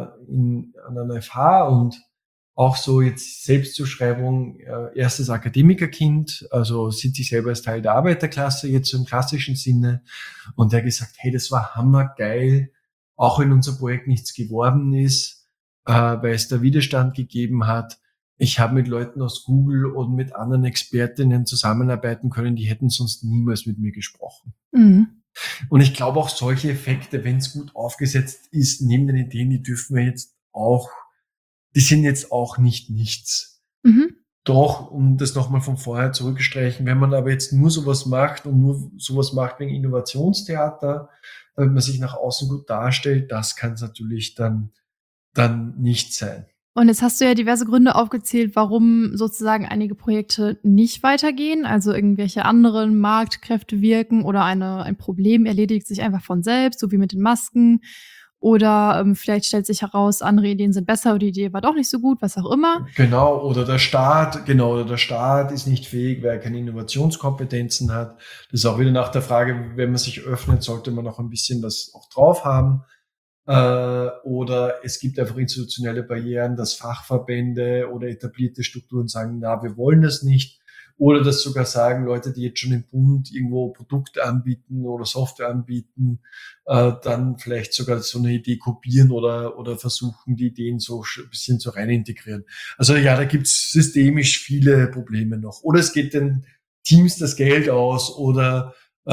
an einer FH und auch so jetzt Selbstzuschreibung, erstes Akademikerkind, also sieht sich selber als Teil der Arbeiterklasse, jetzt so im klassischen Sinne. Und der gesagt, hey, das war hammergeil, auch wenn unser Projekt nichts geworden ist, weil es da Widerstand gegeben hat. Ich habe mit Leuten aus Google und mit anderen Expertinnen zusammenarbeiten können, die hätten sonst niemals mit mir gesprochen. Mhm. Und ich glaube auch solche Effekte, wenn es gut aufgesetzt ist, neben den Ideen, die dürfen wir jetzt auch, die sind jetzt auch nicht nichts. Mhm. Doch, um das nochmal von vorher zurückzustreichen, wenn man aber jetzt nur sowas macht und nur sowas macht wegen Innovationstheater, damit man sich nach außen gut darstellt, das kann es natürlich dann nicht sein. Und jetzt hast du ja diverse Gründe aufgezählt, warum sozusagen einige Projekte nicht weitergehen, also irgendwelche anderen Marktkräfte wirken oder ein Problem erledigt sich einfach von selbst, so wie mit den Masken. Oder vielleicht stellt sich heraus, andere Ideen sind besser oder die Idee war doch nicht so gut, was auch immer. Genau, oder der Staat ist nicht fähig, weil er keine Innovationskompetenzen hat. Das ist auch wieder nach der Frage, wenn man sich öffnet, sollte man auch ein bisschen was auch drauf haben. Oder es gibt einfach institutionelle Barrieren, dass Fachverbände oder etablierte Strukturen sagen, na, wir wollen das nicht. Oder dass sogar sagen, Leute, die jetzt schon im Bund irgendwo Produkte anbieten oder Software anbieten, dann vielleicht sogar so eine Idee kopieren oder versuchen, die Ideen so ein bisschen so rein integrieren. Also ja, da gibt's systemisch viele Probleme noch. Oder es geht den Teams das Geld aus oder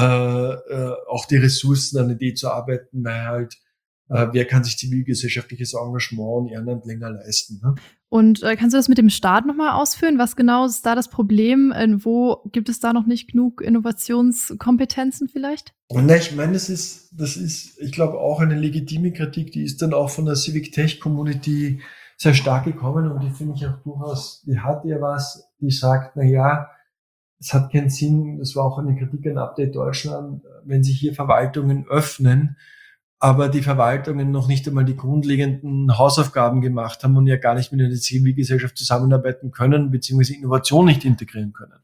auch die Ressourcen an der Idee zu arbeiten, weil halt wer kann sich zivilgesellschaftliches Engagement und Ehrenamt länger leisten? Ne? Und kannst du das mit dem Staat nochmal ausführen? Was genau ist da das Problem? Wo gibt es da noch nicht genug Innovationskompetenzen vielleicht? Und ich meine, das ist, ich glaube, auch eine legitime Kritik, die ist dann auch von der Civic Tech Community sehr stark gekommen und die finde ich auch durchaus, die hat ja was, die sagt, na ja, es hat keinen Sinn, das war auch eine Kritik an Update Deutschland, wenn sich hier Verwaltungen öffnen, aber die Verwaltungen noch nicht einmal die grundlegenden Hausaufgaben gemacht haben und ja gar nicht mit der Zivilgesellschaft zusammenarbeiten können, beziehungsweise Innovation nicht integrieren können.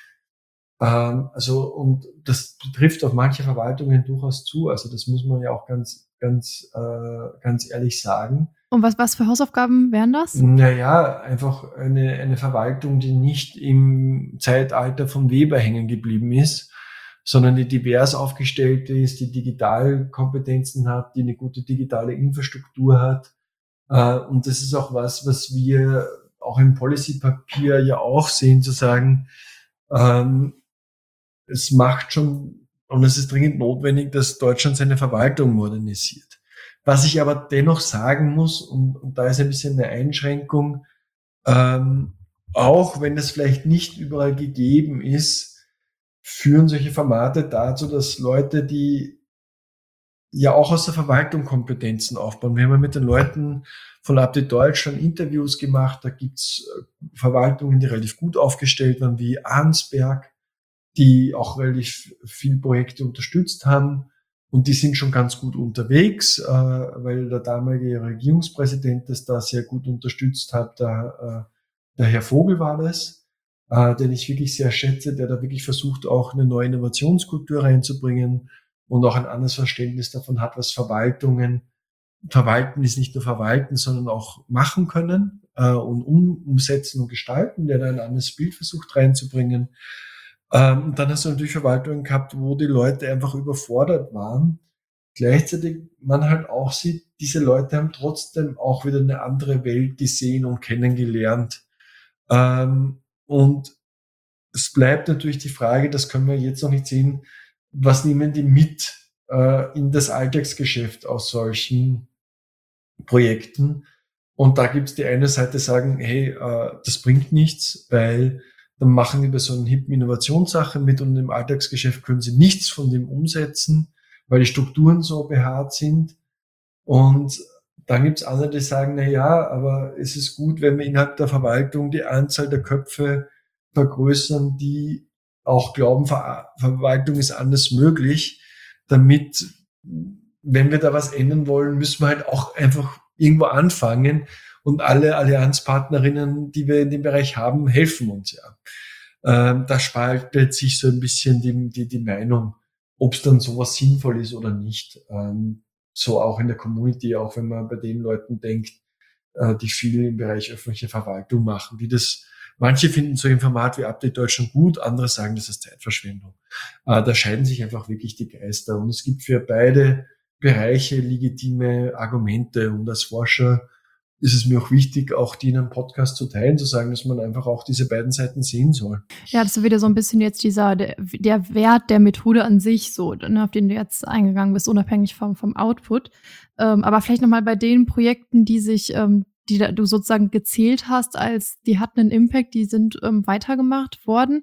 Und das trifft auf manche Verwaltungen durchaus zu. Also das muss man ja auch ganz ehrlich sagen. Und was für Hausaufgaben wären das? Naja, einfach eine Verwaltung, die nicht im Zeitalter von Weber hängen geblieben ist, sondern die divers aufgestellt ist, die Digitalkompetenzen hat, die eine gute digitale Infrastruktur hat. Und das ist auch was wir auch im Policy-Papier ja auch sehen, zu sagen, es macht schon, und es ist dringend notwendig, dass Deutschland seine Verwaltung modernisiert. Was ich aber dennoch sagen muss, und da ist ein bisschen eine Einschränkung, auch wenn das vielleicht nicht überall gegeben ist, führen solche Formate dazu, dass Leute, die ja auch aus der Verwaltung Kompetenzen aufbauen. Wir haben ja mit den Leuten von Update Deutschland Interviews gemacht, da gibt's Verwaltungen, die relativ gut aufgestellt waren, wie Arnsberg, die auch relativ viele Projekte unterstützt haben und die sind schon ganz gut unterwegs, weil der damalige Regierungspräsident das da sehr gut unterstützt hat, der Herr Vogel war das, den ich wirklich sehr schätze, der da wirklich versucht, auch eine neue Innovationskultur reinzubringen und auch ein anderes Verständnis davon hat, was Verwalten ist nicht nur verwalten, sondern auch machen können und umsetzen und gestalten, der da ein anderes Bild versucht reinzubringen. Dann hast du natürlich Verwaltungen gehabt, wo die Leute einfach überfordert waren. Gleichzeitig man halt auch sieht, diese Leute haben trotzdem auch wieder eine andere Welt gesehen und kennengelernt. Und es bleibt natürlich die Frage, das können wir jetzt noch nicht sehen, was nehmen die mit in das Alltagsgeschäft aus solchen Projekten? Und da gibt's die eine Seite, sagen, hey, das bringt nichts, weil dann machen die bei so einer hippen Innovationssache mit und im Alltagsgeschäft können sie nichts von dem umsetzen, weil die Strukturen so behaart sind. Und dann gibt's andere, die sagen, na ja, aber es ist gut, wenn wir innerhalb der Verwaltung die Anzahl der Köpfe vergrößern, die auch glauben, Verwaltung ist anders möglich, damit wenn wir da was ändern wollen, müssen wir halt auch einfach irgendwo anfangen und alle Allianzpartnerinnen, die wir in dem Bereich haben, helfen uns ja. Da spaltet sich so ein bisschen die Meinung, ob es dann sowas sinnvoll ist oder nicht. So auch in der Community, auch wenn man bei den Leuten denkt, die viel im Bereich öffentliche Verwaltung machen, manche finden so ein Format wie Update Deutschland gut, andere sagen, das ist Zeitverschwendung. Da scheiden sich einfach wirklich die Geister. Und es gibt für beide Bereiche legitime Argumente. Und als Forscher ist es mir auch wichtig, auch die in einem Podcast zu teilen, zu sagen, dass man einfach auch diese beiden Seiten sehen soll. Ja, das ist wieder so ein bisschen jetzt der Wert der Methode an sich, so, ne, auf den du jetzt eingegangen bist, unabhängig vom Output. Aber vielleicht nochmal bei den Projekten, die du sozusagen gezählt hast, die hatten einen Impact, die sind weitergemacht worden.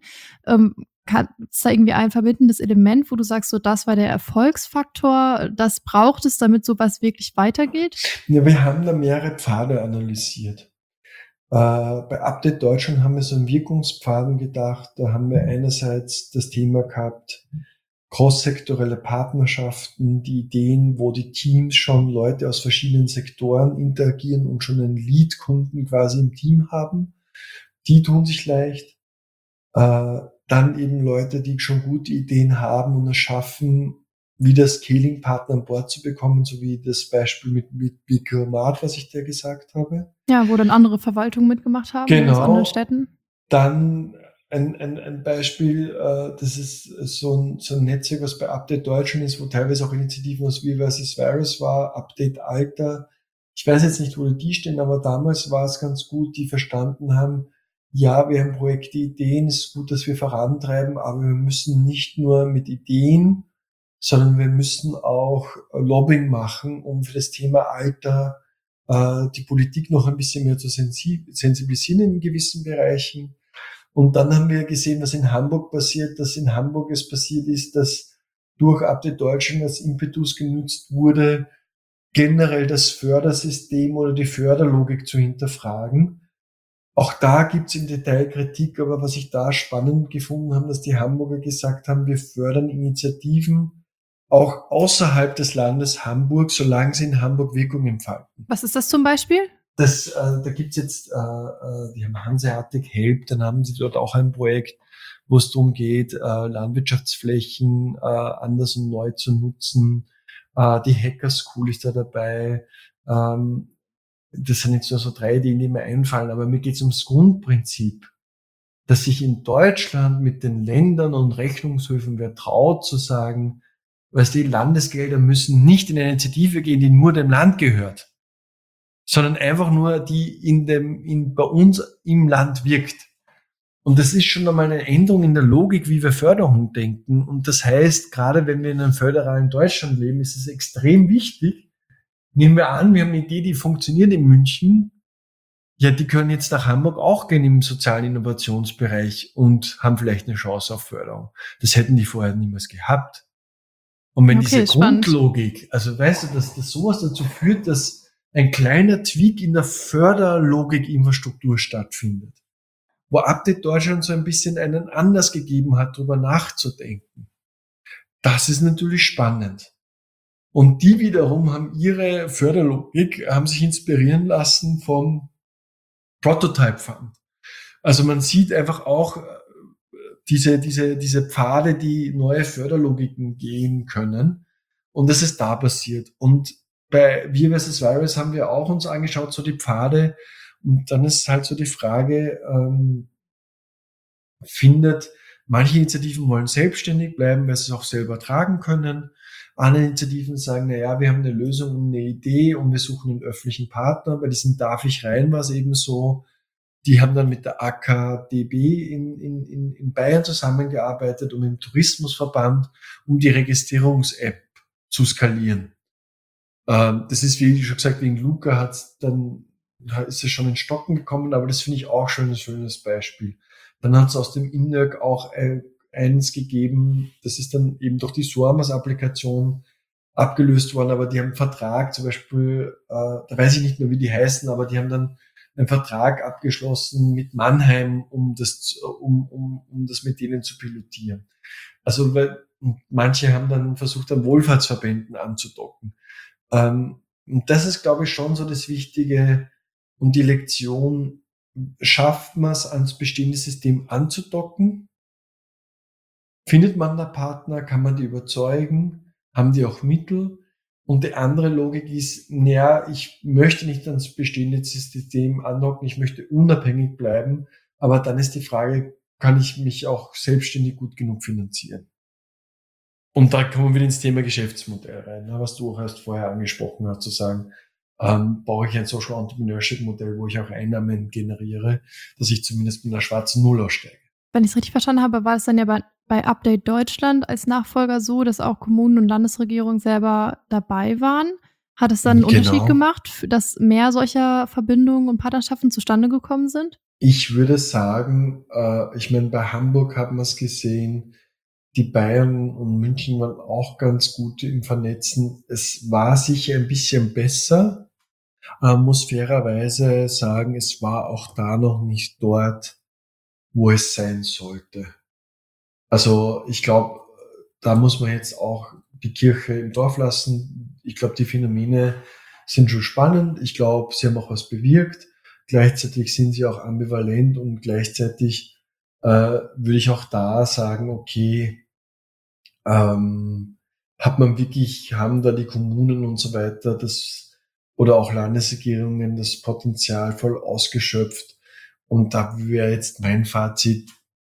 Ist da irgendwie ein verbindendes Element, wo du sagst, so, das war der Erfolgsfaktor, das braucht es, damit sowas wirklich weitergeht? Ja, wir haben da mehrere Pfade analysiert. Bei Update Deutschland haben wir so einen Wirkungspfaden gedacht. Da haben wir einerseits das Thema gehabt, cross-sektorelle Partnerschaften, die Ideen, wo die Teams schon Leute aus verschiedenen Sektoren interagieren und schon einen Lead-Kunden quasi im Team haben. Die tun sich leicht. Dann eben Leute, die schon gute Ideen haben und es schaffen, wieder Scaling-Partner an Bord zu bekommen, so wie das Beispiel mit Bicromat, was ich dir gesagt habe. Ja, wo dann andere Verwaltungen mitgemacht haben aus anderen Städten. Dann ein Beispiel, das ist so ein Netzwerk, was bei Update Deutschland ist, wo teilweise auch Initiativen aus Wir vs. Virus war, Update Alter. Ich weiß jetzt nicht, wo die stehen, aber damals war es ganz gut, die verstanden haben, ja, wir haben Projekte, Ideen, es ist gut, dass wir vorantreiben, aber wir müssen nicht nur mit Ideen, sondern wir müssen auch Lobbying machen, um für das Thema Alter die Politik noch ein bisschen mehr zu sensibilisieren in gewissen Bereichen. Und dann haben wir gesehen, was in Hamburg passiert, dass in Hamburg es passiert ist, dass durch Update Deutschland als Impetus genutzt wurde, generell das Fördersystem oder die Förderlogik zu hinterfragen. Auch da gibt's im Detail Kritik, aber was ich da spannend gefunden habe, dass die Hamburger gesagt haben, wir fördern Initiativen auch außerhalb des Landes Hamburg, solange sie in Hamburg Wirkung entfalten. Was ist das zum Beispiel? Da gibt's jetzt, die haben Hanseatic Help, dann haben sie dort auch ein Projekt, wo es darum geht, Landwirtschaftsflächen anders und neu zu nutzen. Die Hacker School ist da dabei. Das sind jetzt nur so 3 Ideen, die mir einfallen, aber mir geht's ums Grundprinzip, dass sich in Deutschland mit den Ländern und Rechnungshöfen wer traut zu sagen, die Landesgelder müssen nicht in eine Initiative gehen, die nur dem Land gehört, sondern einfach nur die bei uns im Land wirkt. Und das ist schon einmal eine Änderung in der Logik, wie wir Förderung denken. Und das heißt, gerade wenn wir in einem föderalen Deutschland leben, ist es extrem wichtig. Nehmen wir an, wir haben eine Idee, die funktioniert in München. Ja, die können jetzt nach Hamburg auch gehen im sozialen Innovationsbereich und haben vielleicht eine Chance auf Förderung. Das hätten die vorher niemals gehabt. Und wenn diese Grundlogik, also weißt du, dass sowas dazu führt, dass ein kleiner Tweak in der Förderlogik-Infrastruktur stattfindet, wo Update Deutschland so ein bisschen einen Anlass gegeben hat, darüber nachzudenken. Das ist natürlich spannend. Und die wiederum haben ihre Förderlogik, haben sich inspirieren lassen vom Prototype Fund. Also man sieht einfach auch diese Pfade, die neue Förderlogiken gehen können. Und das ist da passiert. Und bei Wir vs. Virus haben wir auch uns angeschaut, so die Pfade. Und dann ist halt so die Frage, manche Initiativen wollen selbstständig bleiben, weil sie es auch selber tragen können. Andere Initiativen sagen, naja, wir haben eine Lösung und eine Idee und wir suchen einen öffentlichen Partner. Bei diesen Darf ich rein war es eben so, die haben dann mit der AKDB in Bayern zusammengearbeitet und mit dem Tourismusverband, um die Registrierungs-App zu skalieren. Das ist, wie schon gesagt, wegen Luca ist es schon in Stocken gekommen, aber das finde ich auch schon ein schönes Beispiel. Dann hat es aus dem INERC auch eins gegeben, das ist dann eben durch die SORMAS-Applikation abgelöst worden, aber die haben einen Vertrag, zum Beispiel, da weiß ich nicht mehr, wie die heißen, aber die haben dann einen Vertrag abgeschlossen mit Mannheim, um das mit denen zu pilotieren. Also, weil und manche haben dann versucht, an Wohlfahrtsverbänden anzudocken. Und das ist, glaube ich, schon so das Wichtige und die Lektion, schafft man es, ans bestehende System anzudocken? Findet man da Partner? Kann man die überzeugen? Haben die auch Mittel? Und die andere Logik ist, naja, ich möchte nicht ans bestehende System andocken, ich möchte unabhängig bleiben, aber dann ist die Frage, kann ich mich auch selbstständig gut genug finanzieren? Und da kommen wir wieder ins Thema Geschäftsmodell rein, was du auch erst vorher angesprochen hast, zu sagen, brauche ich ein Social Entrepreneurship Modell, wo ich auch Einnahmen generiere, dass ich zumindest mit einer schwarzen Null aussteige. Wenn ich es richtig verstanden habe, war es dann ja bei Update Deutschland als Nachfolger so, dass auch Kommunen und Landesregierungen selber dabei waren. Hat es dann einen Unterschied gemacht, dass mehr solcher Verbindungen und Partnerschaften zustande gekommen sind? Ich würde sagen, ich meine, bei Hamburg haben wir es gesehen, die Bayern und München waren auch ganz gut im Vernetzen. Es war sicher ein bisschen besser, muss fairerweise sagen, es war auch da noch nicht dort, wo es sein sollte. Also ich glaube, da muss man jetzt auch die Kirche im Dorf lassen. Ich glaube, die Phänomene sind schon spannend. Ich glaube, sie haben auch was bewirkt. Gleichzeitig sind sie auch ambivalent und gleichzeitig würde ich auch da sagen, okay, haben da die Kommunen und so weiter oder auch Landesregierungen das Potenzial voll ausgeschöpft. Und da wäre jetzt mein Fazit,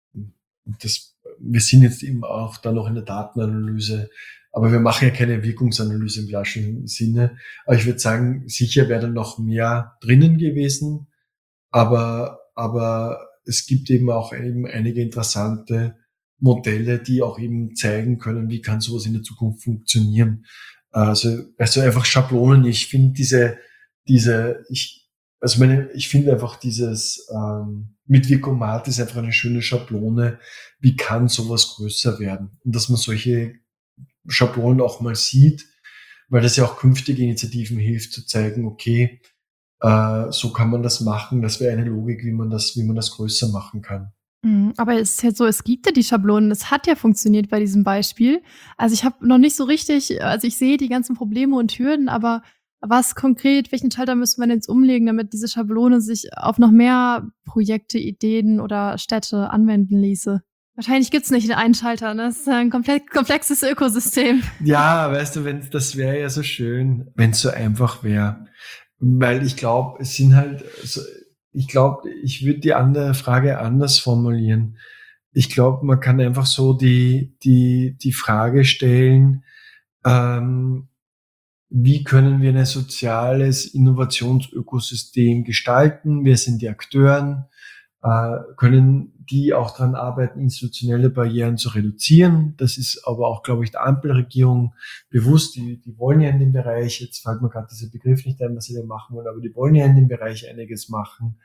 wir sind jetzt eben auch da noch in der Datenanalyse, aber wir machen ja keine Wirkungsanalyse im klassischen Sinne. Aber ich würde sagen, sicher wäre da noch mehr drinnen gewesen, aber es gibt eben auch einige interessante Modelle, die auch eben zeigen können, wie kann sowas in der Zukunft funktionieren. Also einfach Schablonen. Ich finde ich finde einfach dieses mit Virkomat ist einfach eine schöne Schablone. Wie kann sowas größer werden? Und dass man solche Schablonen auch mal sieht, weil das ja auch künftige Initiativen hilft zu zeigen, okay, so kann man das machen. Das wäre eine Logik, wie man das größer machen kann. Aber es ist ja so, es gibt ja die Schablonen. Es hat ja funktioniert bei diesem Beispiel. Also ich habe noch nicht so richtig, also ich sehe die ganzen Probleme und Hürden, aber was konkret, welchen Schalter müssen wir denn jetzt umlegen, damit diese Schablone sich auf noch mehr Projekte, Ideen oder Städte anwenden ließe? Wahrscheinlich gibt's nicht den einen Schalter, ne? Das ist ein komplexes Ökosystem. Ja, weißt du, das wäre ja so schön, wenn es so einfach wäre. Weil ich glaube, es sind halt, ich würde die andere Frage anders formulieren. Ich glaube, man kann einfach so die Frage stellen, wie können wir ein soziales Innovationsökosystem gestalten? Wer sind die Akteuren? Können die auch daran arbeiten, institutionelle Barrieren zu reduzieren? Das ist aber auch, glaube ich, der Ampelregierung bewusst. Die wollen ja in dem Bereich, jetzt fällt mir gerade dieser Begriff nicht ein, was sie da machen wollen, aber die wollen ja in dem Bereich einiges machen.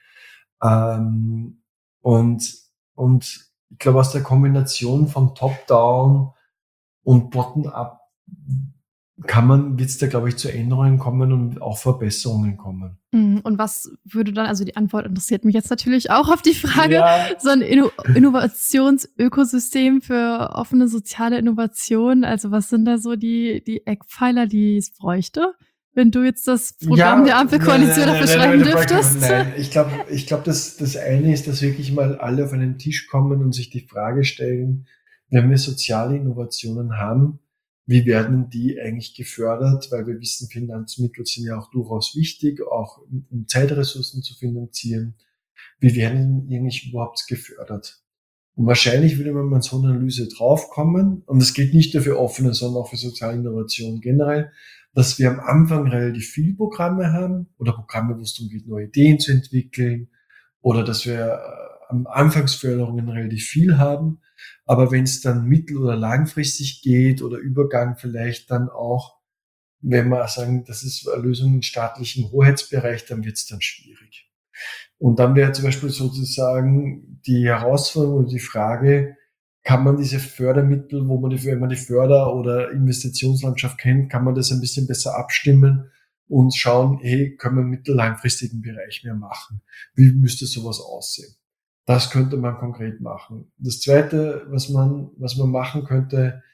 Und ich glaube, aus der Kombination von Top-Down und Bottom-Up wird es da, glaube ich, zu Änderungen kommen und auch Verbesserungen kommen. Und was würde dann, also die Antwort interessiert mich jetzt natürlich auch auf die Frage, so ein Innovationsökosystem für offene soziale Innovation, also was sind da so die Eckpfeiler, die es bräuchte? Wenn du jetzt das Programm der Ampelkoalition dafür schreiben dürftest? Nein, ich glaube, das eine ist, dass wirklich mal alle auf einen Tisch kommen und sich die Frage stellen, wenn wir soziale Innovationen haben, wie werden die eigentlich gefördert? Weil wir wissen, Finanzmittel sind ja auch durchaus wichtig, auch um Zeitressourcen zu finanzieren. Wie werden die eigentlich überhaupt gefördert? Und wahrscheinlich würde man mit so einer Analyse draufkommen, und das gilt nicht nur für offene, sondern auch für soziale Innovation generell, dass wir am Anfang relativ viele Programme haben oder Programme, wo es darum geht, neue Ideen zu entwickeln, oder dass wir am Anfangsförderungen relativ viel haben. Aber wenn es dann mittel- oder langfristig geht oder Übergang vielleicht dann auch, wenn wir sagen, das ist eine Lösung im staatlichen Hoheitsbereich, dann wird es dann schwierig. Und dann wäre zum Beispiel sozusagen die Herausforderung oder die Frage, kann man diese Fördermittel, wenn man die Förder- oder Investitionslandschaft kennt, kann man das ein bisschen besser abstimmen und schauen, hey, können wir im mittellangfristigen Bereich mehr machen? Wie müsste sowas aussehen? Das könnte man konkret machen. Das Zweite, was man machen könnte,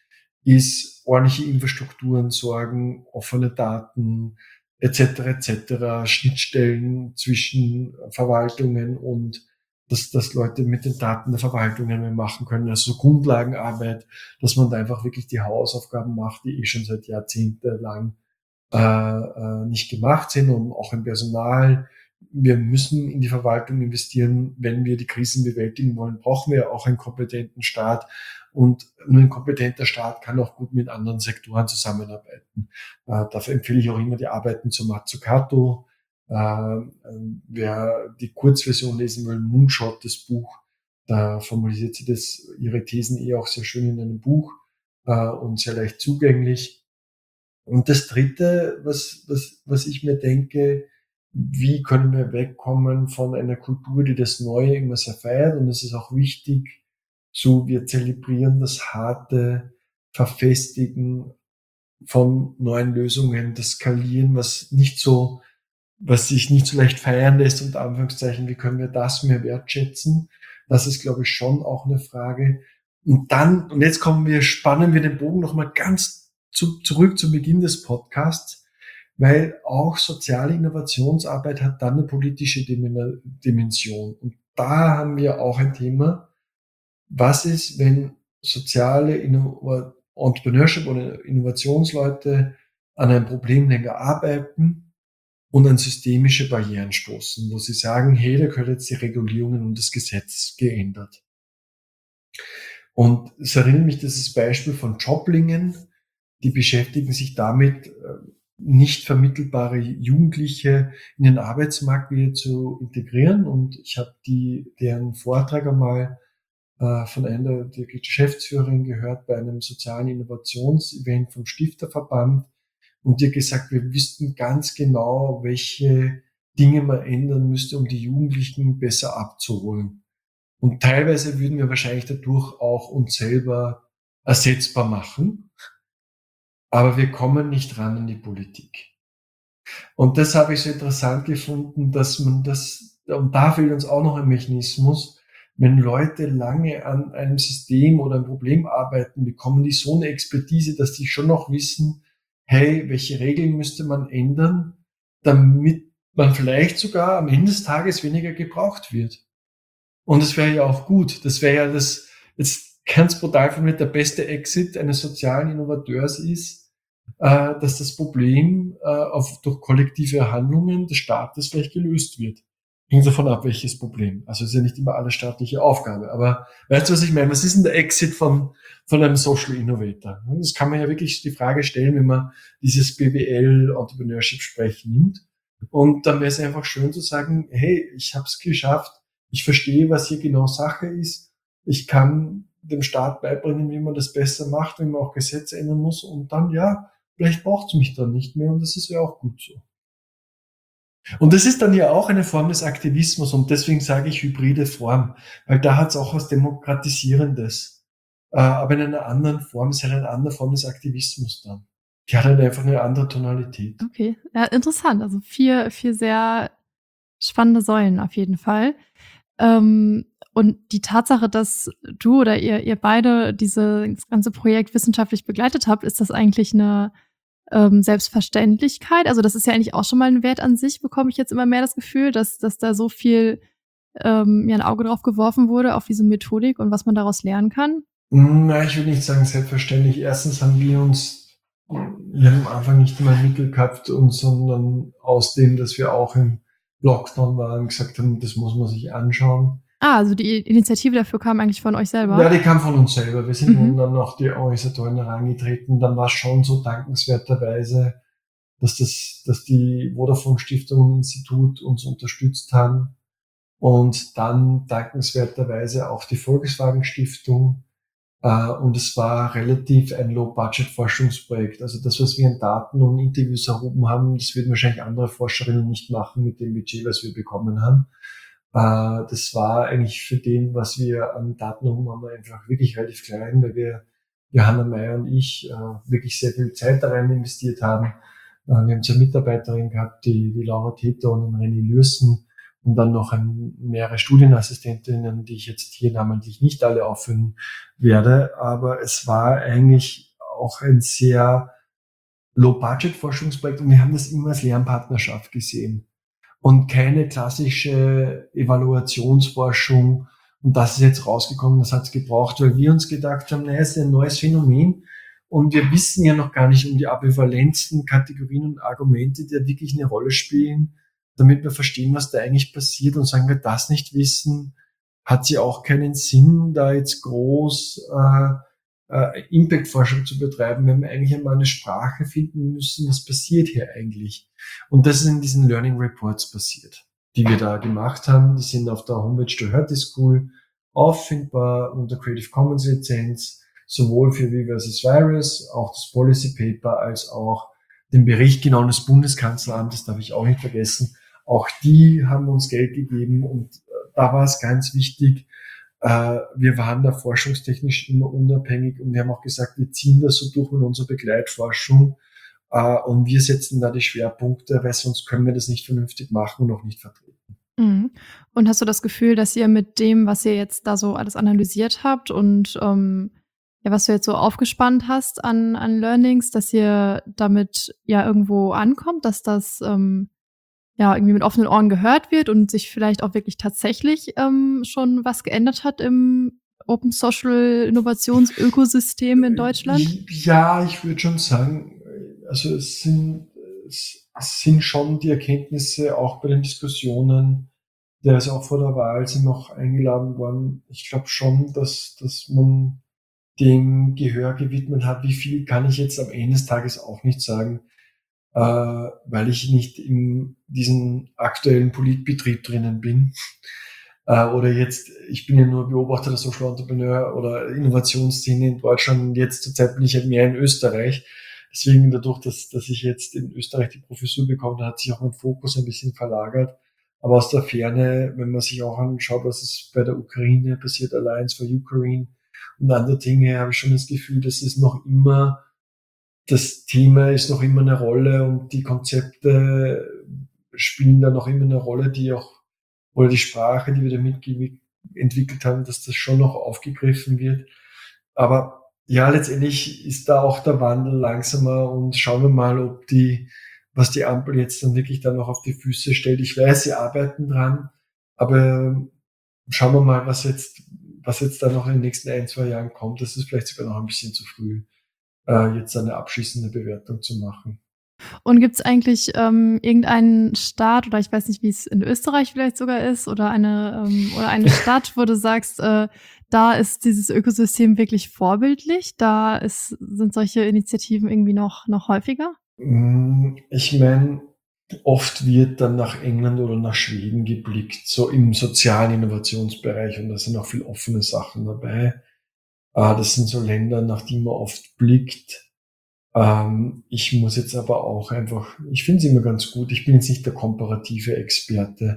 ist ordentliche Infrastrukturen sorgen, offene Daten, etc., Schnittstellen zwischen Verwaltungen und dass Leute mit den Daten der Verwaltungen mehr machen können. Also so Grundlagenarbeit, dass man da einfach wirklich die Hausaufgaben macht, die schon seit Jahrzehnten lang nicht gemacht sind, und auch im Personal. Wir müssen in die Verwaltung investieren. Wenn wir die Krisen bewältigen wollen, brauchen wir auch einen kompetenten Staat. Und nur ein kompetenter Staat kann auch gut mit anderen Sektoren zusammenarbeiten. Dafür empfehle ich auch immer die Arbeiten zu Mazzucato. Wer die Kurzversion lesen will, Moonshot, das Buch, da formuliert sie ihre Thesen auch sehr schön in einem Buch und sehr leicht zugänglich. Und das Dritte, was ich mir denke, wie können wir wegkommen von einer Kultur, die das Neue immer sehr feiert, und es ist auch wichtig, wir zelebrieren das harte Verfestigen von neuen Lösungen, das Skalieren, was sich nicht so leicht feiern lässt, unter Anführungszeichen, wie können wir das mehr wertschätzen? Das ist, glaube ich, schon auch eine Frage. Und jetzt spannen wir den Bogen nochmal ganz zurück zum Beginn des Podcasts, weil auch soziale Innovationsarbeit hat dann eine politische Dimension. Und da haben wir auch ein Thema. Was ist, wenn soziale Entrepreneurship oder Innovationsleute an einem Problem länger arbeiten und an systemische Barrieren stoßen, wo sie sagen, hey, da gehört jetzt die Regulierungen und das Gesetz geändert. Und es erinnert mich dieses Beispiel von Joblingen. Die beschäftigen sich damit, nicht vermittelbare Jugendliche in den Arbeitsmarkt wieder zu integrieren. Und ich habe deren Vortrag einmal von einer der Geschäftsführerin gehört bei einem sozialen Innovationsevent vom Stifterverband. Und die hat gesagt, wir wüssten ganz genau, welche Dinge man ändern müsste, um die Jugendlichen besser abzuholen. Und teilweise würden wir wahrscheinlich dadurch auch uns selber ersetzbar machen. Aber wir kommen nicht ran an die Politik. Und das habe ich so interessant gefunden, dass man und da fehlt uns auch noch ein Mechanismus, wenn Leute lange an einem System oder einem Problem arbeiten, bekommen die so eine Expertise, dass die schon noch wissen, hey, welche Regeln müsste man ändern, damit man vielleicht sogar am Ende des Tages weniger gebraucht wird. Und das wäre ja auch gut. Das wäre ja jetzt ganz brutal formuliert, der beste Exit eines sozialen Innovateurs ist, dass das Problem durch kollektive Handlungen des Staates vielleicht gelöst wird. Hängt davon ab, welches Problem. Also ist ja nicht immer alles staatliche Aufgabe. Aber weißt du, was ich meine? Was ist denn der Exit von einem Social Innovator? Das kann man ja wirklich die Frage stellen, wenn man dieses BWL-Entrepreneurship-Sprechen nimmt. Und dann wäre es einfach schön zu sagen, hey, ich habe es geschafft, ich verstehe, was hier genau Sache ist, ich kann dem Staat beibringen, wie man das besser macht, wie man auch Gesetze ändern muss, und dann, ja, vielleicht braucht es mich dann nicht mehr, und das ist ja auch gut so. Und das ist dann ja auch eine Form des Aktivismus, und deswegen sage ich hybride Form, weil da hat es auch was Demokratisierendes. Aber in einer anderen Form, ist halt eine andere Form des Aktivismus dann. Die hat halt einfach eine andere Tonalität. Okay, ja, interessant. Also vier sehr spannende Säulen auf jeden Fall. Und die Tatsache, dass du oder ihr beide das ganze Projekt wissenschaftlich begleitet habt, ist das eigentlich eine Selbstverständlichkeit? Also das ist ja eigentlich auch schon mal ein Wert an sich, bekomme ich jetzt immer mehr das Gefühl, dass da so viel ein Auge drauf geworfen wurde auf diese Methodik und was man daraus lernen kann? Na, ich würde nicht sagen selbstverständlich. Erstens haben wir haben am Anfang nicht immer Mittel gehabt, sondern aus dem, dass wir auch im Lockdown waren, gesagt haben, das muss man sich anschauen. Also die Initiative dafür kam eigentlich von euch selber? Ja, die kam von uns selber. Wir sind dann noch die Organisatoren herangetreten. Dann war es schon so dankenswerterweise, dass die Vodafone Stiftung und Institut uns unterstützt haben. Und dann dankenswerterweise auch die Volkswagen Stiftung. Und es war relativ ein Low-Budget-Forschungsprojekt. Also das, was wir an Daten und Interviews erhoben haben, das würden wahrscheinlich andere Forscherinnen nicht machen mit dem Budget, was wir bekommen haben. Das war eigentlich für den, was wir an Daten erhoben haben, einfach wirklich relativ klein, weil wir, Johanna Meyer und ich, wirklich sehr viel Zeit da rein investiert haben. Wir haben 2 Mitarbeiterinnen gehabt, die Laura Täter und René Lürsen, und dann noch mehrere Studienassistentinnen, die ich jetzt hier namentlich nicht alle aufführen werde. Aber es war eigentlich auch ein sehr Low-Budget-Forschungsprojekt und wir haben das immer als Lernpartnerschaft gesehen und keine klassische Evaluationsforschung. Und das ist jetzt rausgekommen, das hat es gebraucht, weil wir uns gedacht haben, naja, es ist ein neues Phänomen und wir wissen ja noch gar nicht um die ambivalenzen, Kategorien und Argumente, die da wirklich eine Rolle spielen, damit wir verstehen, was da eigentlich passiert. Und sagen wir das nicht wissen, hat sie auch keinen Sinn, da jetzt groß Impact-Forschung zu betreiben, wenn wir eigentlich einmal eine Sprache finden müssen, was passiert hier eigentlich. Und das ist in diesen Learning Reports passiert, die wir da gemacht haben. Die sind auf der Homepage der Hertie School auffindbar unter Creative Commons Lizenz, sowohl für Wie versus Virus, auch das Policy Paper, als auch den Bericht genau des Bundeskanzleramtes, darf ich auch nicht vergessen. Auch die haben uns Geld gegeben und da war es ganz wichtig, wir waren da forschungstechnisch immer unabhängig und wir haben auch gesagt, wir ziehen das so durch mit unserer Begleitforschung und wir setzen da die Schwerpunkte, weil sonst können wir das nicht vernünftig machen und auch nicht vertreten. Mhm. Und hast du das Gefühl, dass ihr mit dem, was ihr jetzt da so alles analysiert habt und ja, was du jetzt so aufgespannt hast an Learnings, dass ihr damit ja irgendwo ankommt, dass das ja irgendwie mit offenen Ohren gehört wird und sich vielleicht auch wirklich tatsächlich schon was geändert hat im Open Social Innovationsökosystem in Deutschland? Ja, ich würde schon sagen, also es sind schon die Erkenntnisse, auch bei den Diskussionen, der ist auch vor der Wahl sind noch eingeladen worden. Ich glaube schon, dass man dem Gehör gewidmet hat. Wie viel kann ich jetzt am Ende des Tages auch nicht sagen, weil ich nicht in diesem aktuellen Politbetrieb drinnen bin. Oder jetzt, ich bin ja nur Beobachter der Social Entrepreneur oder Innovationsszene in Deutschland und jetzt zurzeit bin ich halt mehr in Österreich. Deswegen dadurch, dass ich jetzt in Österreich die Professur bekommen, hat sich auch mein Fokus ein bisschen verlagert. Aber aus der Ferne, wenn man sich auch anschaut, was ist bei der Ukraine passiert, Alliance for Ukraine und andere Dinge, habe ich schon das Gefühl, dass es noch immer das Thema ist noch immer eine Rolle und die Konzepte spielen da noch immer eine Rolle, die auch, oder die Sprache, die wir damit entwickelt haben, dass das schon noch aufgegriffen wird. Aber ja, letztendlich ist da auch der Wandel langsamer und schauen wir mal, was die Ampel jetzt dann wirklich dann noch auf die Füße stellt. Ich weiß, sie arbeiten dran, aber schauen wir mal, was jetzt da noch in den nächsten 1-2 Jahren kommt. Das ist vielleicht sogar noch ein bisschen zu früh, jetzt eine abschließende Bewertung zu machen. Und gibt's eigentlich irgendeinen Staat oder ich weiß nicht, wie es in Österreich vielleicht sogar ist oder eine Stadt, wo du sagst, da ist dieses Ökosystem wirklich vorbildlich, sind solche Initiativen irgendwie noch häufiger? Ich meine, oft wird dann nach England oder nach Schweden geblickt, so im sozialen Innovationsbereich und da sind auch viel offene Sachen dabei. Das sind so Länder, nach die man oft blickt. Ich muss jetzt aber auch einfach, ich finde es immer ganz gut, ich bin jetzt nicht der komparative Experte.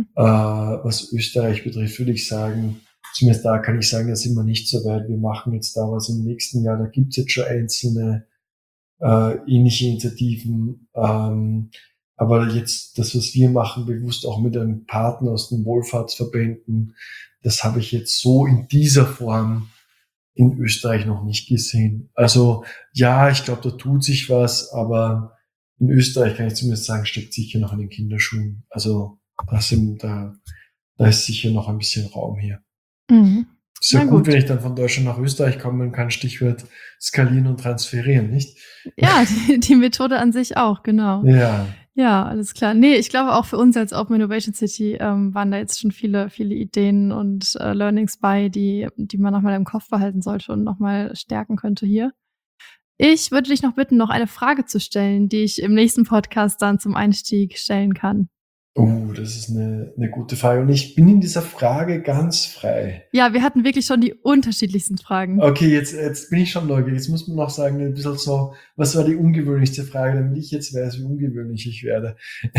Was Österreich betrifft, würde ich sagen, zumindest da kann ich sagen, da sind wir nicht so weit. Wir machen jetzt da was im nächsten Jahr, da gibt es jetzt schon einzelne ähnliche Initiativen. Aber jetzt das, was wir machen, bewusst auch mit einem Partner aus den Wohlfahrtsverbänden, das habe ich jetzt so in dieser Form in Österreich noch nicht gesehen. Also ja, ich glaube, da tut sich was, aber in Österreich kann ich zumindest sagen, steckt sicher noch in den Kinderschuhen. Also da ist sicher noch ein bisschen Raum hier. Mhm. Ist ja gut, wenn ich dann von Deutschland nach Österreich komme und kann Stichwort skalieren und transferieren, nicht? Ja, die Methode an sich auch, genau. Ja. Ja, alles klar. Nee, ich glaube auch für uns als Open Innovation City waren da jetzt schon viele Ideen und Learnings bei, die man nochmal im Kopf behalten sollte und nochmal stärken könnte hier. Ich würde dich noch bitten, noch eine Frage zu stellen, die ich im nächsten Podcast dann zum Einstieg stellen kann. Oh, das ist eine gute Frage. Und ich bin in dieser Frage ganz frei. Ja, wir hatten wirklich schon die unterschiedlichsten Fragen. Okay, jetzt bin ich schon neugierig. Jetzt muss man noch sagen, ein bisschen so, was war die ungewöhnlichste Frage, damit ich jetzt weiß, wie ungewöhnlich ich werde.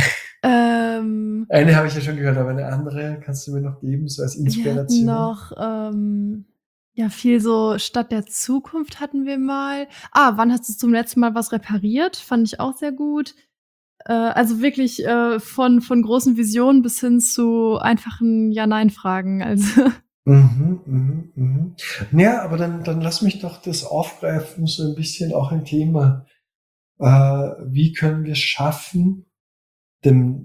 Eine habe ich ja schon gehört, aber eine andere kannst du mir noch geben, so als Inspiration? Wir hatten noch viel so Stadt der Zukunft hatten wir mal. Wann hast du zum letzten Mal was repariert? Fand ich auch sehr gut. Also wirklich von großen Visionen bis hin zu einfachen Ja-Nein-Fragen. Also Ja, aber dann lass mich doch das aufgreifen, so ein bisschen auch ein Thema. Wie können wir es schaffen, dem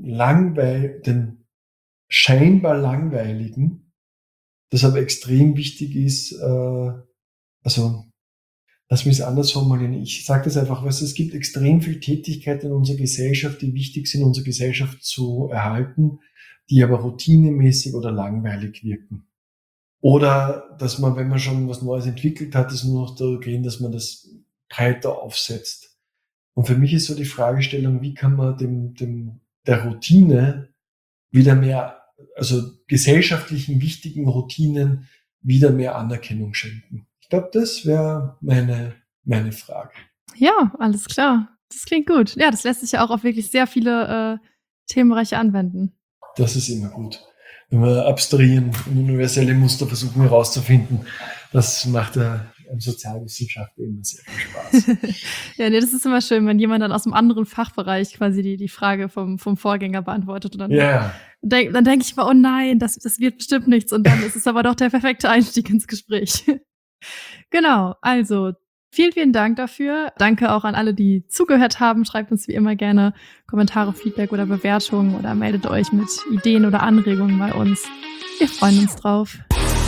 scheinbar Langweiligen, das aber extrem wichtig ist, also lass mich es anders formulieren. Ich sage das einfach, es gibt extrem viel Tätigkeit in unserer Gesellschaft, die wichtig sind, unsere Gesellschaft zu erhalten, die aber routinemäßig oder langweilig wirken. Oder dass man, wenn man schon was Neues entwickelt hat, es nur noch darum geht, dass man das breiter aufsetzt. Und für mich ist so die Fragestellung, wie kann man der Routine wieder mehr, also gesellschaftlichen wichtigen Routinen wieder mehr Anerkennung schenken? Ich glaube, das wäre meine Frage. Ja, alles klar. Das klingt gut. Ja, das lässt sich ja auch auf wirklich sehr viele Themenbereiche anwenden. Das ist immer gut. Wenn wir abstrahieren und universelle Muster versuchen herauszufinden, das macht ja einem Sozialwissenschaftler immer sehr viel Spaß. Ja, nee, das ist immer schön, wenn jemand dann aus einem anderen Fachbereich quasi die Frage vom Vorgänger beantwortet. Und dann, dann denke ich mal, oh nein, das wird bestimmt nichts. Und dann ist es aber doch der perfekte Einstieg ins Gespräch. Genau, also vielen, vielen Dank dafür. Danke auch an alle, die zugehört haben. Schreibt uns wie immer gerne Kommentare, Feedback oder Bewertungen oder meldet euch mit Ideen oder Anregungen bei uns. Wir freuen uns drauf.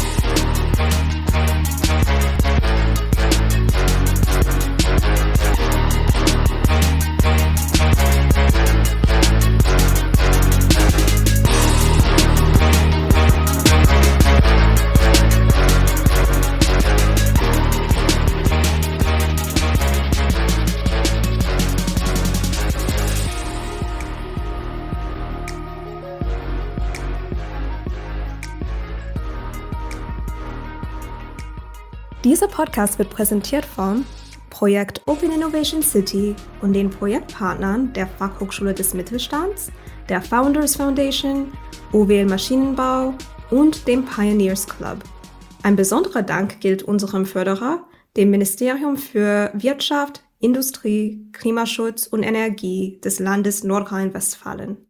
Dieser Podcast wird präsentiert vom Projekt Open Innovation City und den Projektpartnern der Fachhochschule des Mittelstands, der Founders Foundation, OWL Maschinenbau und dem Pioneers Club. Ein besonderer Dank gilt unserem Förderer, dem Ministerium für Wirtschaft, Industrie, Klimaschutz und Energie des Landes Nordrhein-Westfalen.